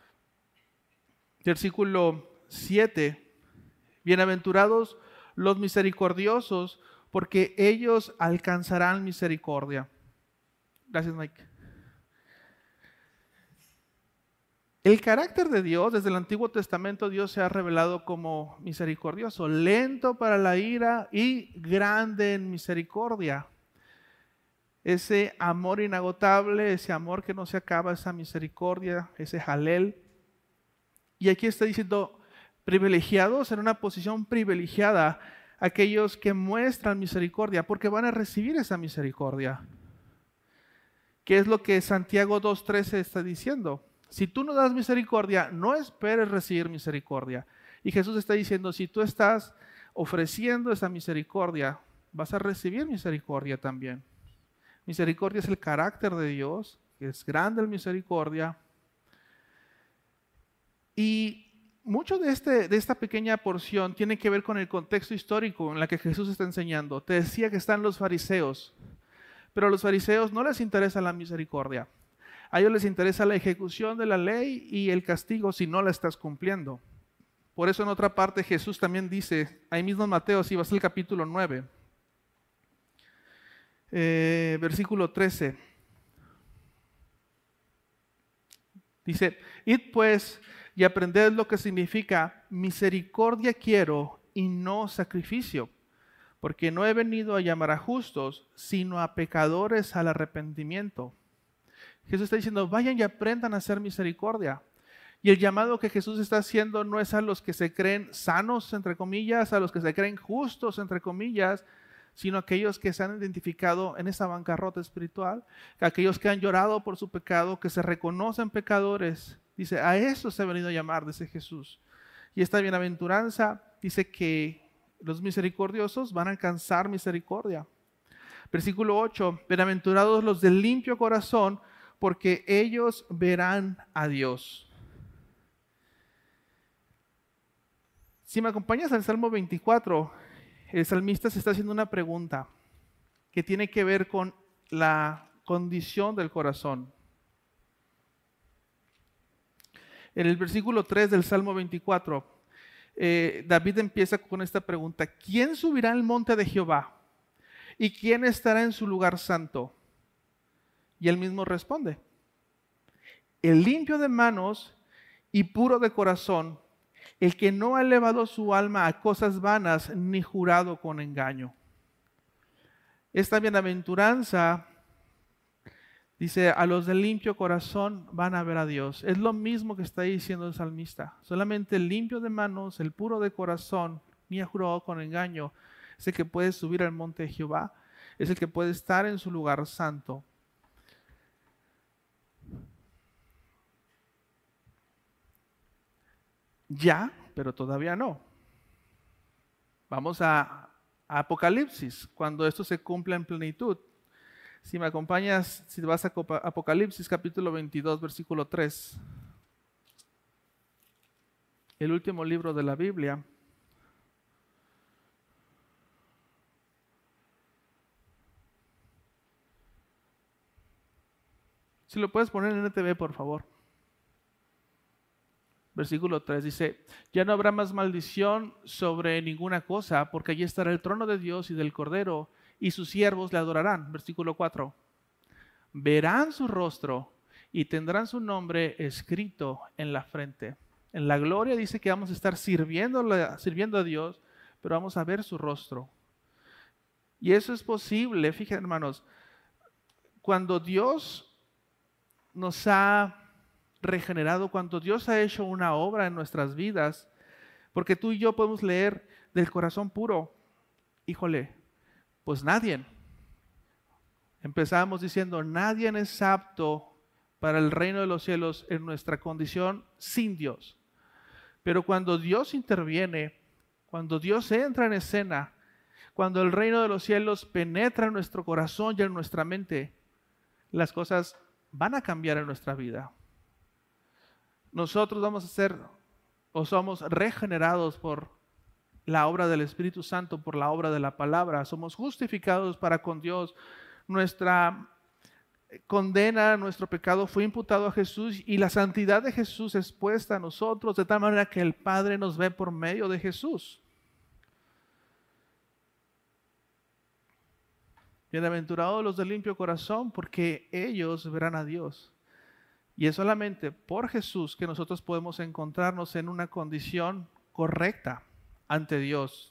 versículo siete, bienaventurados los misericordiosos, porque ellos alcanzarán misericordia. Gracias, Mike. El carácter de Dios, desde el Antiguo Testamento, Dios se ha revelado como misericordioso, lento para la ira y grande en misericordia. Ese amor inagotable, ese amor que no se acaba, esa misericordia, ese jalel. Y aquí está diciendo, privilegiados, en una posición privilegiada, aquellos que muestran misericordia, porque van a recibir esa misericordia. ¿Qué es lo que Santiago dos trece está diciendo? Si tú no das misericordia, no esperes recibir misericordia. Y Jesús está diciendo, si tú estás ofreciendo esa misericordia, vas a recibir misericordia también. Misericordia es el carácter de Dios, que es grande en misericordia. Y mucho de, este, de esta pequeña porción tiene que ver con el contexto histórico en el que Jesús está enseñando. Te decía que están los fariseos, pero a los fariseos no les interesa la misericordia. A ellos les interesa la ejecución de la ley y el castigo si no la estás cumpliendo. Por eso en otra parte Jesús también dice, ahí mismo en Mateo, si vas al capítulo nueve, eh, versículo trece. Dice, id pues y aprended lo que significa misericordia quiero y no sacrificio, porque no he venido a llamar a justos, sino a pecadores al arrepentimiento. Jesús está diciendo, vayan y aprendan a hacer misericordia. Y el llamado que Jesús está haciendo no es a los que se creen sanos, entre comillas, a los que se creen justos, entre comillas, sino a aquellos que se han identificado en esa bancarrota espiritual, aquellos que han llorado por su pecado, que se reconocen pecadores. Dice, a eso se ha venido a llamar, dice Jesús. Y esta bienaventuranza dice que los misericordiosos van a alcanzar misericordia. Versículo ocho, bienaventurados los de limpio corazón, porque ellos verán a Dios. Si me acompañas al Salmo veinticuatro, el salmista se está haciendo una pregunta que tiene que ver con la condición del corazón. En el versículo tres del Salmo veinticuatro, eh, David empieza con esta pregunta: ¿quién subirá al monte de Jehová? ¿Y quién estará en su lugar santo? Y él mismo responde: el limpio de manos y puro de corazón, el que no ha elevado su alma a cosas vanas ni jurado con engaño. Esta bienaventuranza dice, a los de limpio corazón van a ver a Dios. Es lo mismo que está diciendo el salmista. Solamente el limpio de manos, el puro de corazón, ni ha jurado con engaño, es el que puede subir al monte de Jehová, es el que puede estar en su lugar santo. Ya, pero todavía no. Vamos a, a Apocalipsis, cuando esto se cumpla en plenitud. Si me acompañas, si vas a Apocalipsis capítulo veintidós, versículo tres. El último libro de la Biblia. Si lo puedes poner en N T V, por favor. Versículo tres dice, ya no habrá más maldición sobre ninguna cosa, porque allí estará el trono de Dios y del Cordero, y sus siervos le adorarán. Versículo cuatro, verán su rostro y tendrán su nombre escrito en la frente. En la gloria dice que vamos a estar sirviendo, sirviendo a Dios, pero vamos a ver su rostro. Y eso es posible, fíjense hermanos, cuando Dios nos ha regenerado, cuando Dios ha hecho una obra en nuestras vidas, porque tú y yo podemos leer del corazón puro. Híjole, Pues nadie. Empezamos diciendo, nadie es apto para el reino de los cielos en nuestra condición sin Dios. Pero cuando Dios interviene, cuando Dios entra en escena, cuando el reino de los cielos penetra en nuestro corazón y en nuestra mente, las cosas van a cambiar en nuestra vida. Nosotros vamos a ser o somos regenerados por la obra del Espíritu Santo, por la obra de la palabra. Somos justificados para con Dios. Nuestra condena, nuestro pecado fue imputado a Jesús y la santidad de Jesús es puesta a nosotros de tal manera que el Padre nos ve por medio de Jesús. Bienaventurados los de limpio corazón, porque ellos verán a Dios. Y es solamente por Jesús que nosotros podemos encontrarnos en una condición correcta ante Dios.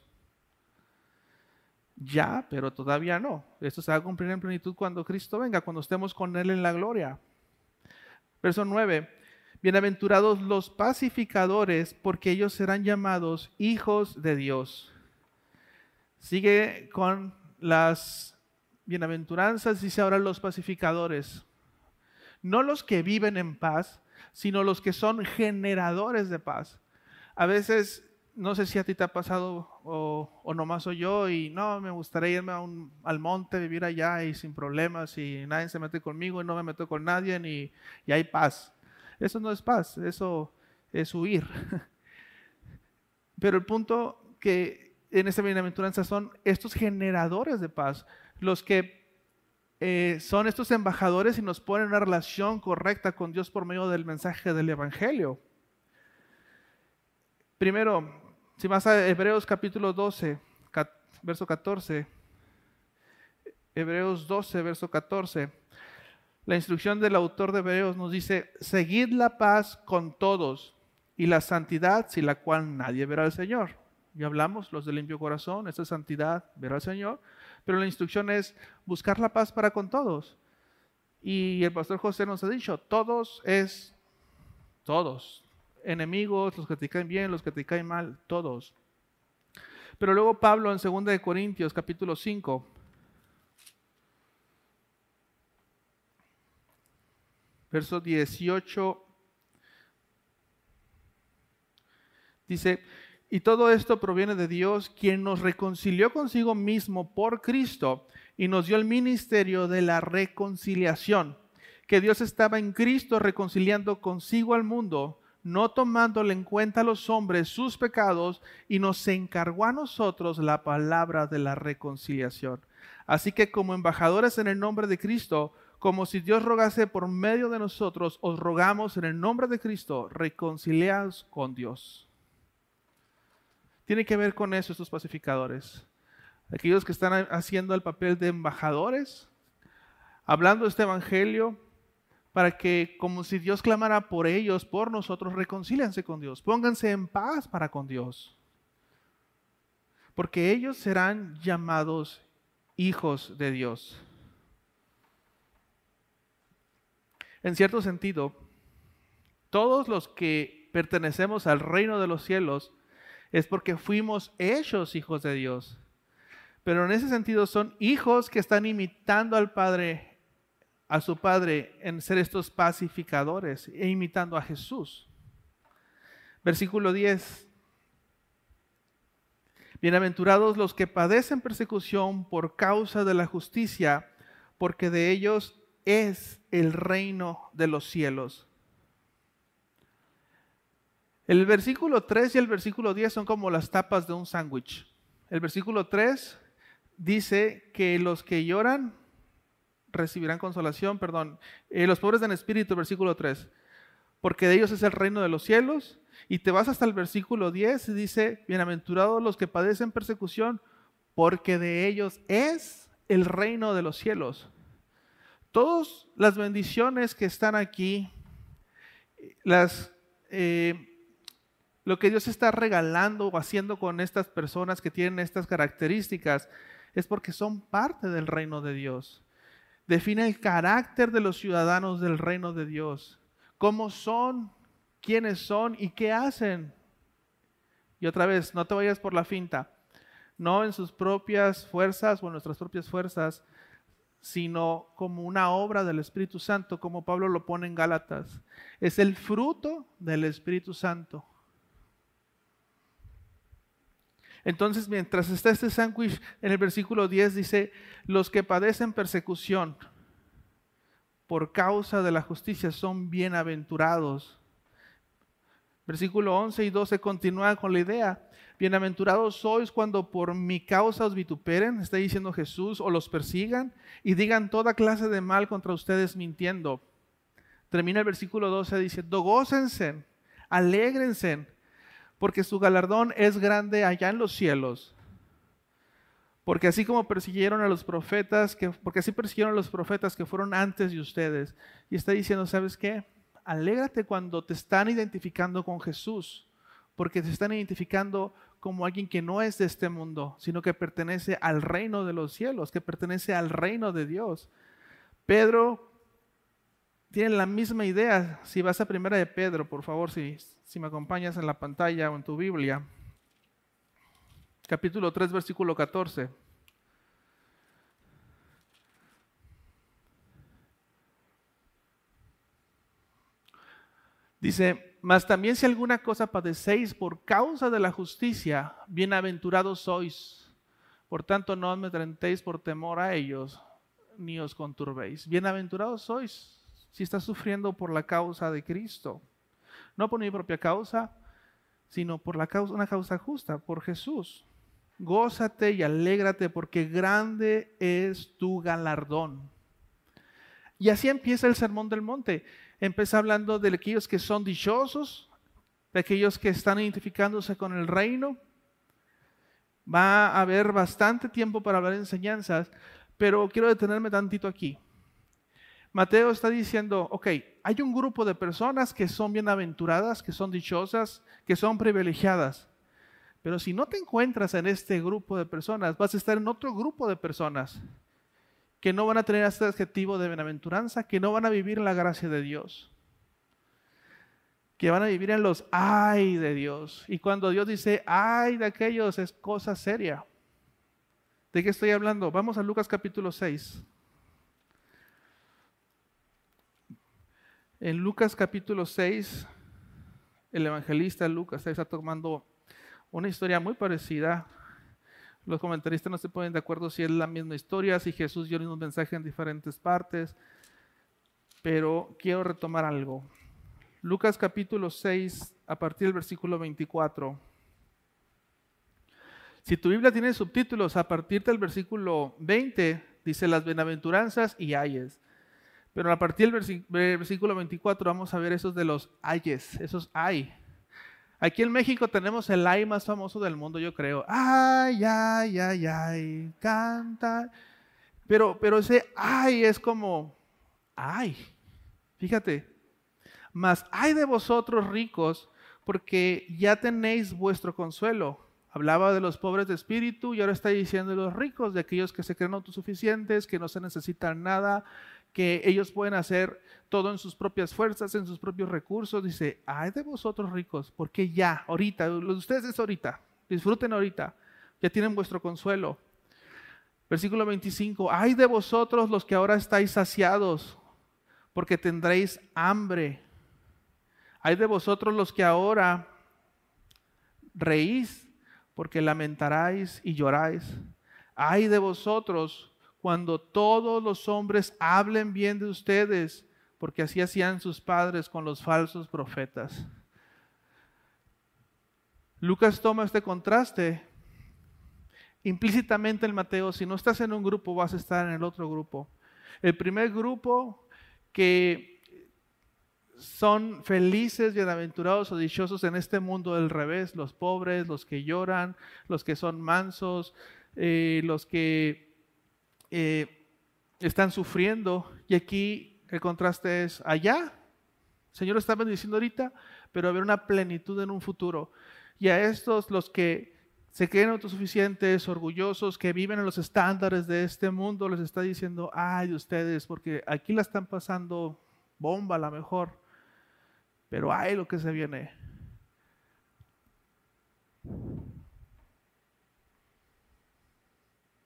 Ya, pero todavía no. Esto se va a cumplir en plenitud cuando Cristo venga, cuando estemos con Él en la gloria. Verso nueve. Bienaventurados los pacificadores, porque ellos serán llamados hijos de Dios. Sigue con las bienaventuranzas, dice ahora los pacificadores. No los que viven en paz, sino los que son generadores de paz. A veces, no sé si a ti te ha pasado o, o nomás soy yo, y no, me gustaría irme a un, al monte, vivir allá y sin problemas, y nadie se mete conmigo y no me meto con nadie, y, y hay paz. Eso no es paz, eso es huir. Pero el punto que en esta bienaventuranza son estos generadores de paz, los que Eh, son estos embajadores y nos ponen en una relación correcta con Dios por medio del mensaje del Evangelio. Primero, si vas a Hebreos capítulo doce, verso catorce, Hebreos doce, verso catorce, la instrucción del autor de Hebreos nos dice, seguid la paz con todos y la santidad sin la cual nadie verá al Señor. Ya hablamos, los de limpio corazón, esta santidad, verá al Señor. Pero la instrucción es buscar la paz para con todos. Y el pastor José nos ha dicho, todos es todos. Enemigos, los que te caen bien, los que te caen mal, todos. Pero luego Pablo en segunda de Corintios, capítulo cinco, verso dieciocho, dice, y todo esto proviene de Dios, quien nos reconcilió consigo mismo por Cristo y nos dio el ministerio de la reconciliación. Que Dios estaba en Cristo reconciliando consigo al mundo, no tomándole en cuenta a los hombres sus pecados, y nos encargó a nosotros la palabra de la reconciliación. Así que como embajadores en el nombre de Cristo, como si Dios rogase por medio de nosotros, os rogamos en el nombre de Cristo, reconciliaos con Dios. Tiene que ver con eso estos pacificadores. Aquellos que están haciendo el papel de embajadores, hablando este evangelio, para que como si Dios clamara por ellos, por nosotros, reconcíliense con Dios. Pónganse en paz para con Dios. Porque ellos serán llamados hijos de Dios. En cierto sentido, todos los que pertenecemos al reino de los cielos es porque fuimos hechos hijos de Dios. Pero en ese sentido son hijos que están imitando al Padre, a su Padre, en ser estos pacificadores e imitando a Jesús. Versículo diez. Bienaventurados los que padecen persecución por causa de la justicia, porque de ellos es el reino de los cielos. El versículo tres y el versículo diez son como las tapas de un sándwich. El versículo tres dice que los que lloran recibirán consolación, perdón, eh, los pobres en espíritu, versículo tres, porque de ellos es el reino de los cielos. Y te vas hasta el versículo diez y dice, bienaventurados los que padecen persecución, porque de ellos es el reino de los cielos. Todas las bendiciones que están aquí, las... Eh, Lo que Dios está regalando o haciendo con estas personas que tienen estas características es porque son parte del reino de Dios. Define el carácter de los ciudadanos del reino de Dios. Cómo son, quiénes son y qué hacen. Y otra vez, no te vayas por la finta. no en sus propias fuerzas o en nuestras propias fuerzas, sino como una obra del Espíritu Santo, como Pablo lo pone en Gálatas. Es el fruto del Espíritu Santo. Entonces, mientras está este sándwich, en el versículo diez dice, los que padecen persecución por causa de la justicia son bienaventurados. Versículo once y doce continúa con la idea. Bienaventurados sois cuando por mi causa os vituperen, está diciendo Jesús, o los persigan y digan toda clase de mal contra ustedes mintiendo. Termina el versículo doce diciendo, gócense, alégrense, porque su galardón es grande allá en los cielos. Porque así como persiguieron a los profetas, que, porque así persiguieron a los profetas que fueron antes de ustedes. Y está diciendo, ¿sabes qué? Alégrate cuando te están identificando con Jesús, porque te están identificando como alguien que no es de este mundo, sino que pertenece al reino de los cielos, que pertenece al reino de Dios. Pedro tiene la misma idea. Si vas a Primera de Pedro, por favor, si, si me acompañas en la pantalla o en tu Biblia, capítulo tres, versículo catorce. Dice, mas también si alguna cosa padecéis por causa de la justicia, bienaventurados sois. Por tanto, no amedrentéis por temor a ellos, ni os conturbéis. Bienaventurados sois si estás sufriendo por la causa de Cristo. No por mi propia causa, sino por la causa, una causa justa, por Jesús. Gózate y alégrate porque grande es tu galardón. Y así empieza el Sermón del Monte. Empieza hablando de aquellos que son dichosos, de aquellos que están identificándose con el reino. Va a haber bastante tiempo para hablar de enseñanzas, pero quiero detenerme tantito aquí. Mateo está diciendo, ok, hay un grupo de personas que son bienaventuradas, que son dichosas, que son privilegiadas. Pero si no te encuentras en este grupo de personas, vas a estar en otro grupo de personas que no van a tener este adjetivo de bienaventuranza, que no van a vivir en la gracia de Dios, que van a vivir en los ay de Dios. Y cuando Dios dice ay de aquellos, es cosa seria. ¿De qué estoy hablando? Vamos a Lucas capítulo seis. En Lucas capítulo seis, el evangelista Lucas está tomando una historia muy parecida. Los comentaristas no se ponen de acuerdo si es la misma historia, si Jesús dio un mensaje en diferentes partes, pero quiero retomar algo. Lucas capítulo seis, a partir del versículo veinticuatro. Si tu Biblia tiene subtítulos, a partir del versículo veinte, dice las bienaventuranzas y ayes. Pero a partir del versículo veinticuatro vamos a ver esos de los ayes, esos ay. Aquí en México tenemos el ay más famoso del mundo, yo creo. Ay, ay, ay, ay, canta. Pero, pero ese ay es como, ay, fíjate. Mas ay de vosotros ricos, porque ya tenéis vuestro consuelo. Hablaba de los pobres de espíritu y ahora está diciendo de los ricos, de aquellos que se creen autosuficientes, que no se necesitan nada, que ellos pueden hacer todo en sus propias fuerzas, en sus propios recursos. Dice, ay de vosotros ricos, porque ya, ahorita, los de ustedes es ahorita, disfruten ahorita, ya tienen vuestro consuelo. Versículo veinticinco, ay de vosotros los que ahora estáis saciados, porque tendréis hambre. Ay de vosotros los que ahora reís, porque lamentaráis y lloráis. Ay de vosotros cuando todos los hombres hablen bien de ustedes, porque así hacían sus padres con los falsos profetas. Lucas toma este contraste. Implícitamente en Mateo, si no estás en un grupo, vas a estar en el otro grupo. El primer grupo que son felices, bienaventurados o dichosos en este mundo del revés, los pobres, los que lloran, los que son mansos, eh, los que eh, están sufriendo. Y aquí el contraste es allá. El Señor está bendiciendo ahorita, pero va a haber una plenitud en un futuro. Y a estos, los que se creen autosuficientes, orgullosos, que viven en los estándares de este mundo, les está diciendo, ay de ustedes, porque aquí la están pasando bomba a lo mejor, pero ay lo que se viene.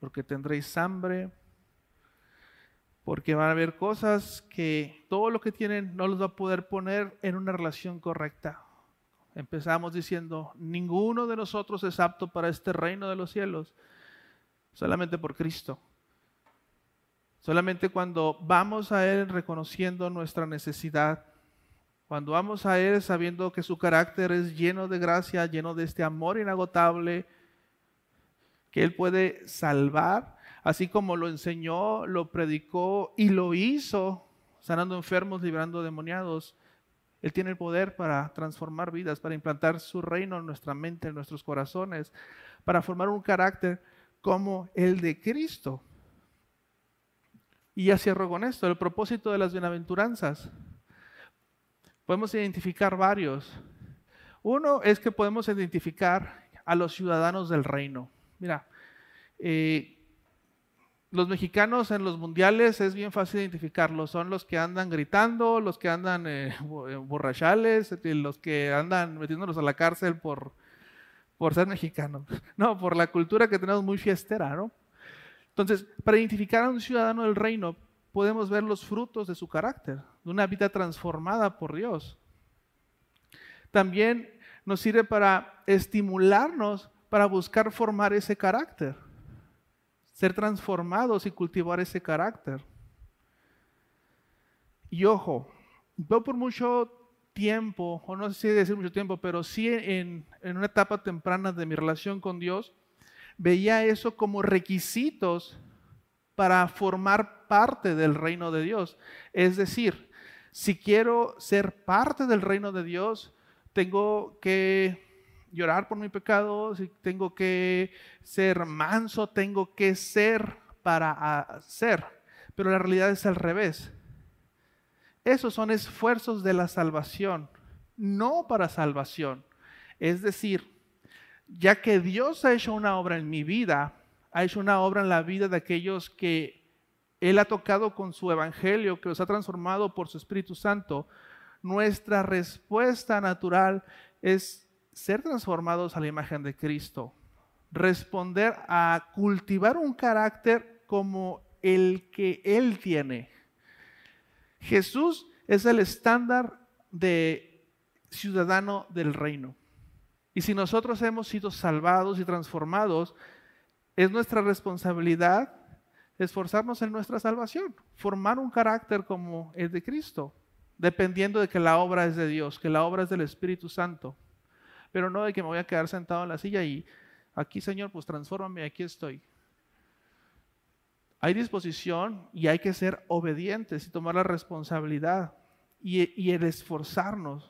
porque tendréis hambre, porque van a haber cosas que todo lo que tienen no los va a poder poner en una relación correcta. Empezamos diciendo, ninguno de nosotros es apto para este reino de los cielos, solamente por Cristo. Solamente cuando vamos a Él reconociendo nuestra necesidad, cuando vamos a Él sabiendo que su carácter es lleno de gracia, lleno de este amor inagotable, que Él puede salvar, así como lo enseñó, lo predicó y lo hizo, sanando enfermos, librando demoniados. Él tiene el poder para transformar vidas, para implantar su reino en nuestra mente, en nuestros corazones, para formar un carácter como el de Cristo. Y ya cierro con esto, el propósito de las bienaventuranzas. Podemos identificar varios. Uno es que podemos identificar a los ciudadanos del reino. Mira, eh, los mexicanos en los mundiales es bien fácil identificarlos. Son los que andan gritando, los que andan eh, borrachales, los que andan metiéndolos a la cárcel por, por ser mexicanos. No, por la cultura que tenemos muy fiestera, ¿no? Entonces, para identificar a un ciudadano del reino, podemos ver los frutos de su carácter, de una vida transformada por Dios. También nos sirve para estimularnos para buscar formar ese carácter, ser transformados y cultivar ese carácter. Y ojo, yo por mucho tiempo, o no sé si decir mucho tiempo, pero sí en, en una etapa temprana de mi relación con Dios, veía eso como requisitos para formar parte del reino de Dios. Es decir, si quiero ser parte del reino de Dios, tengo que llorar por mi pecado, si tengo que ser manso, tengo que ser para hacer. Pero la realidad es al revés. Esos son esfuerzos de la salvación, no para salvación. Es decir, ya que Dios ha hecho una obra en mi vida, ha hecho una obra en la vida de aquellos que Él ha tocado con su evangelio, que los ha transformado por su Espíritu Santo, nuestra respuesta natural es ser transformados a la imagen de Cristo, responder a cultivar un carácter como el que Él tiene. Jesús es el estándar de ciudadano del reino. Y si nosotros hemos sido salvados y transformados, es nuestra responsabilidad esforzarnos en nuestra salvación, formar un carácter como el de Cristo, dependiendo de que la obra es de Dios, que la obra es del Espíritu Santo, pero no de que me voy a quedar sentado en la silla y aquí, Señor, pues transfórmame, aquí estoy. Hay disposición y hay que ser obedientes y tomar la responsabilidad y, y el esforzarnos.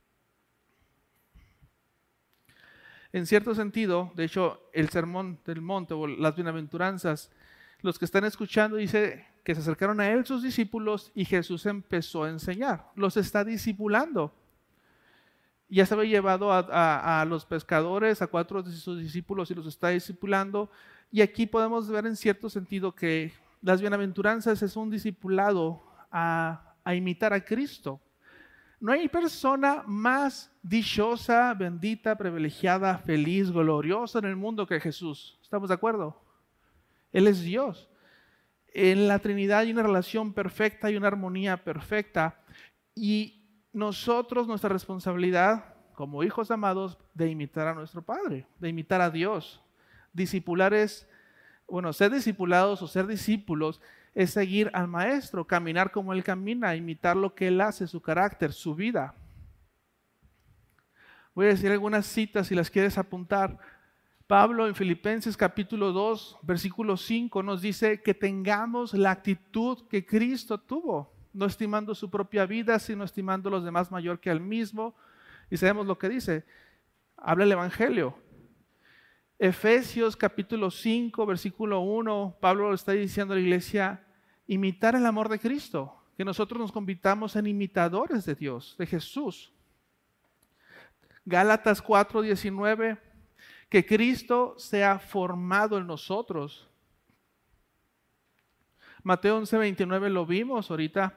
En cierto sentido, de hecho, el sermón del monte o las bienaventuranzas, los que están escuchando dice que se acercaron a él sus discípulos y Jesús empezó a enseñar. Los está discipulando. Ya se había llevado a, a, a los pescadores, a cuatro de sus discípulos y los está discipulando. Y aquí podemos ver en cierto sentido que las bienaventuranzas es un discipulado a, a imitar a Cristo. No hay persona más dichosa, bendita, privilegiada, feliz, gloriosa en el mundo que Jesús. ¿Estamos de acuerdo? Él es Dios. En la Trinidad hay una relación perfecta y una armonía perfecta. Y nosotros, nuestra responsabilidad como hijos amados, de imitar a nuestro Padre, de imitar a Dios. Discipular es, bueno, ser discipulados o ser discípulos es seguir al Maestro, caminar como Él camina, imitar lo que Él hace, su carácter, su vida. Voy a decir algunas citas si las quieres apuntar. Pablo en Filipenses capítulo dos, versículo cinco nos dice que tengamos la actitud que Cristo tuvo, no estimando su propia vida, sino estimando a los demás mayor que él mismo. Y sabemos lo que dice, habla el Evangelio. Efesios capítulo cinco, versículo uno, Pablo lo está diciendo a la iglesia, imitar el amor de Cristo, que nosotros nos convirtamos en imitadores de Dios, de Jesús. Gálatas cuatro, diecinueve, que Cristo sea formado en nosotros. Mateo once, veintinueve lo vimos ahorita,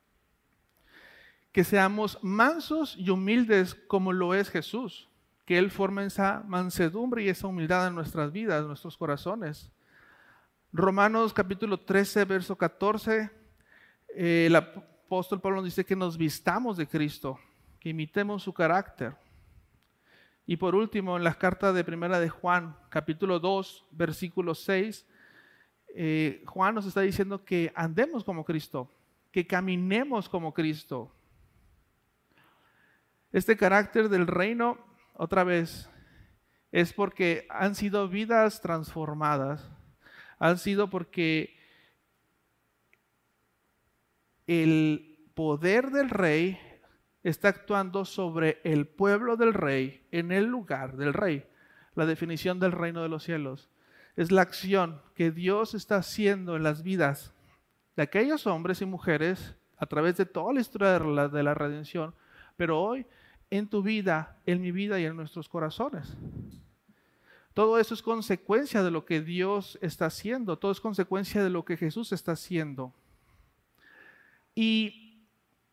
que seamos mansos y humildes como lo es Jesús. Que Él forme esa mansedumbre y esa humildad en nuestras vidas, en nuestros corazones. Romanos capítulo trece, verso catorce, eh, el apóstol Pablo nos dice que nos vistamos de Cristo, que imitemos su carácter. Y por último, en la carta de primera de Juan, capítulo dos, versículo seis, eh, Juan nos está diciendo que andemos como Cristo, que caminemos como Cristo. Este carácter del reino, otra vez, es porque han sido vidas transformadas, han sido porque el poder del rey está actuando sobre el pueblo del rey, en el lugar del rey. La definición del reino de los cielos es la acción que Dios está haciendo en las vidas de aquellos hombres y mujeres a través de toda la historia de la, de la redención, pero hoy en tu vida, en mi vida y en nuestros corazones. Todo eso es consecuencia de lo que Dios está haciendo, todo es consecuencia de lo que Jesús está haciendo. Y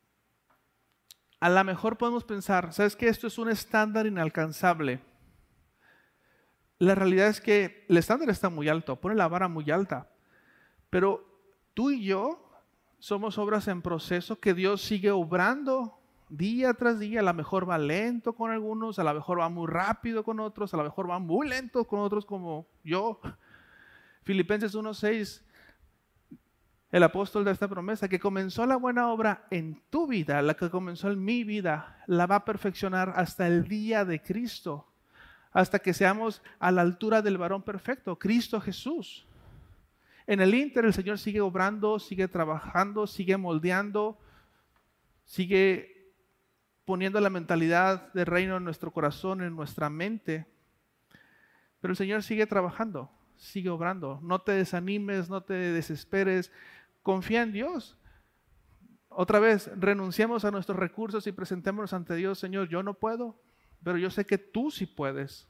a lo mejor podemos pensar, ¿sabes qué? Esto es un estándar inalcanzable. La realidad es que el estándar está muy alto, pone la vara muy alta, pero tú y yo somos obras en proceso que Dios sigue obrando día tras día. A lo mejor va lento con algunos, a lo mejor va muy rápido con otros, a lo mejor va muy lento con otros como yo. Filipenses uno seis, el apóstol da esta promesa, que comenzó la buena obra en tu vida, la que comenzó en mi vida, la va a perfeccionar hasta el día de Cristo, hasta que seamos a la altura del varón perfecto, Cristo Jesús. En el ínter el Señor sigue obrando, sigue trabajando, sigue moldeando, sigue poniendo la mentalidad del reino en nuestro corazón, en nuestra mente. Pero el Señor sigue trabajando, sigue obrando. No te desanimes, no te desesperes. Confía en Dios. Otra vez, renunciemos a nuestros recursos y presentémonos ante Dios. Señor, yo no puedo, pero yo sé que tú sí puedes.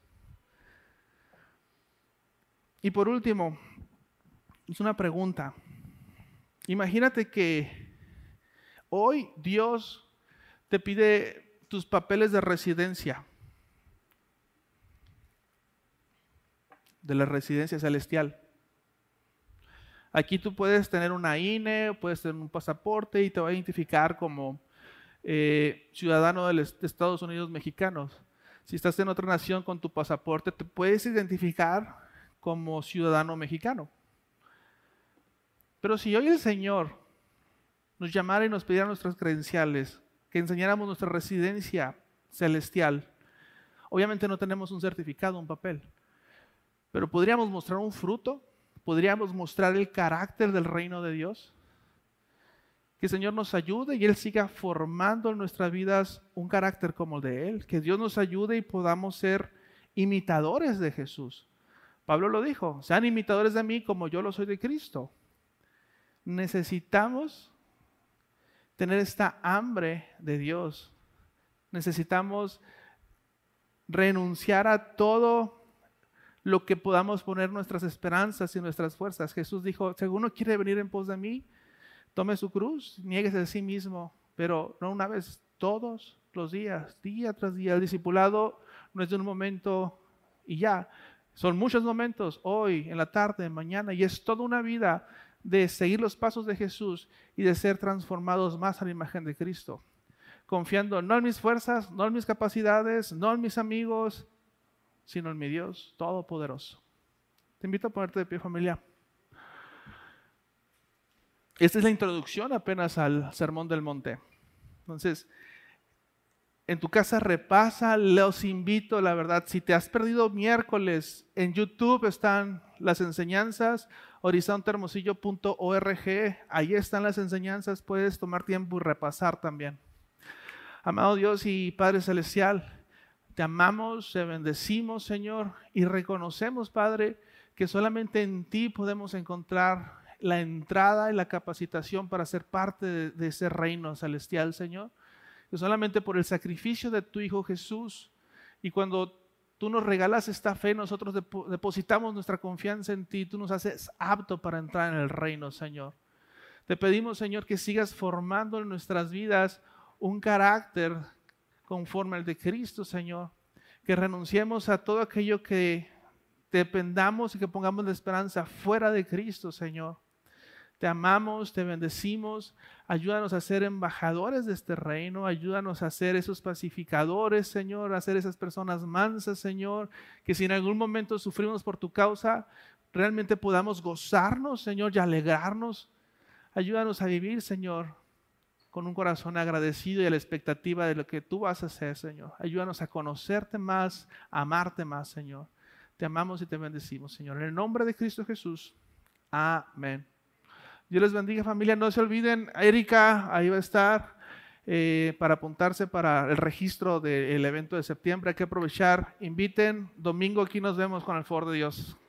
Y por último, es una pregunta. Imagínate que hoy Dios te pide tus papeles de residencia, de la residencia celestial. Aquí tú puedes tener una I N E, puedes tener un pasaporte y te va a identificar como eh, ciudadano de Estados Unidos mexicanos. Si estás en otra nación con tu pasaporte, te puedes identificar como ciudadano mexicano. Pero si hoy el Señor nos llamara y nos pidiera nuestras credenciales, que enseñáramos nuestra residencia celestial, obviamente no tenemos un certificado, un papel, pero podríamos mostrar un fruto, podríamos mostrar el carácter del reino de Dios. Que el Señor nos ayude y Él siga formando en nuestras vidas un carácter como el de Él. Que Dios nos ayude y podamos ser imitadores de Jesús. Pablo lo dijo, sean imitadores de mí como yo lo soy de Cristo. Necesitamos tener esta hambre de Dios. Necesitamos renunciar a todo lo que podamos poner nuestras esperanzas y nuestras fuerzas. Jesús dijo, si alguno quiere venir en pos de mí, tome su cruz, niéguese de sí mismo, pero no una vez, todos los días, día tras día. El discipulado no es de un momento y ya. Son muchos momentos, hoy, en la tarde, mañana, y es toda una vida de seguir los pasos de Jesús y de ser transformados más a la imagen de Cristo. Confiando no en mis fuerzas, no en mis capacidades, no en mis amigos, sino en mi Dios Todopoderoso. Te invito a ponerte de pie, familia. Esta es la introducción apenas al Sermón del Monte. Entonces, en tu casa repasa, los invito, la verdad, si te has perdido miércoles, en YouTube están las enseñanzas, horizonte hermosillo punto org, ahí están las enseñanzas, puedes tomar tiempo y repasar también. Amado Dios y Padre Celestial, te amamos, te bendecimos, Señor, y reconocemos, Padre, que solamente en ti podemos encontrar la entrada y la capacitación para ser parte de, de ese reino celestial, Señor. Que solamente por el sacrificio de tu Hijo Jesús, y cuando tú nos regalas esta fe, nosotros depo- depositamos nuestra confianza en ti, tú nos haces apto para entrar en el reino, Señor. Te pedimos, Señor, que sigas formando en nuestras vidas un carácter conforme al de Cristo, Señor. Que renunciemos a todo aquello que dependamos y que pongamos la esperanza fuera de Cristo, Señor. Te amamos, te bendecimos. Ayúdanos a ser embajadores de este reino. Ayúdanos a ser esos pacificadores, Señor, a ser esas personas mansas, Señor, que si en algún momento sufrimos por tu causa, realmente podamos gozarnos, Señor, y alegrarnos. Ayúdanos a vivir, Señor, con un corazón agradecido y a la expectativa de lo que tú vas a hacer, Señor. Ayúdanos a conocerte más, a amarte más, Señor. Te amamos y te bendecimos, Señor. En el nombre de Cristo Jesús. Amén. Dios les bendiga, familia. No se olviden, Erika ahí va a estar eh, para apuntarse para el registro del evento de septiembre. Hay que aprovechar. Inviten. Domingo aquí nos vemos con el favor de Dios.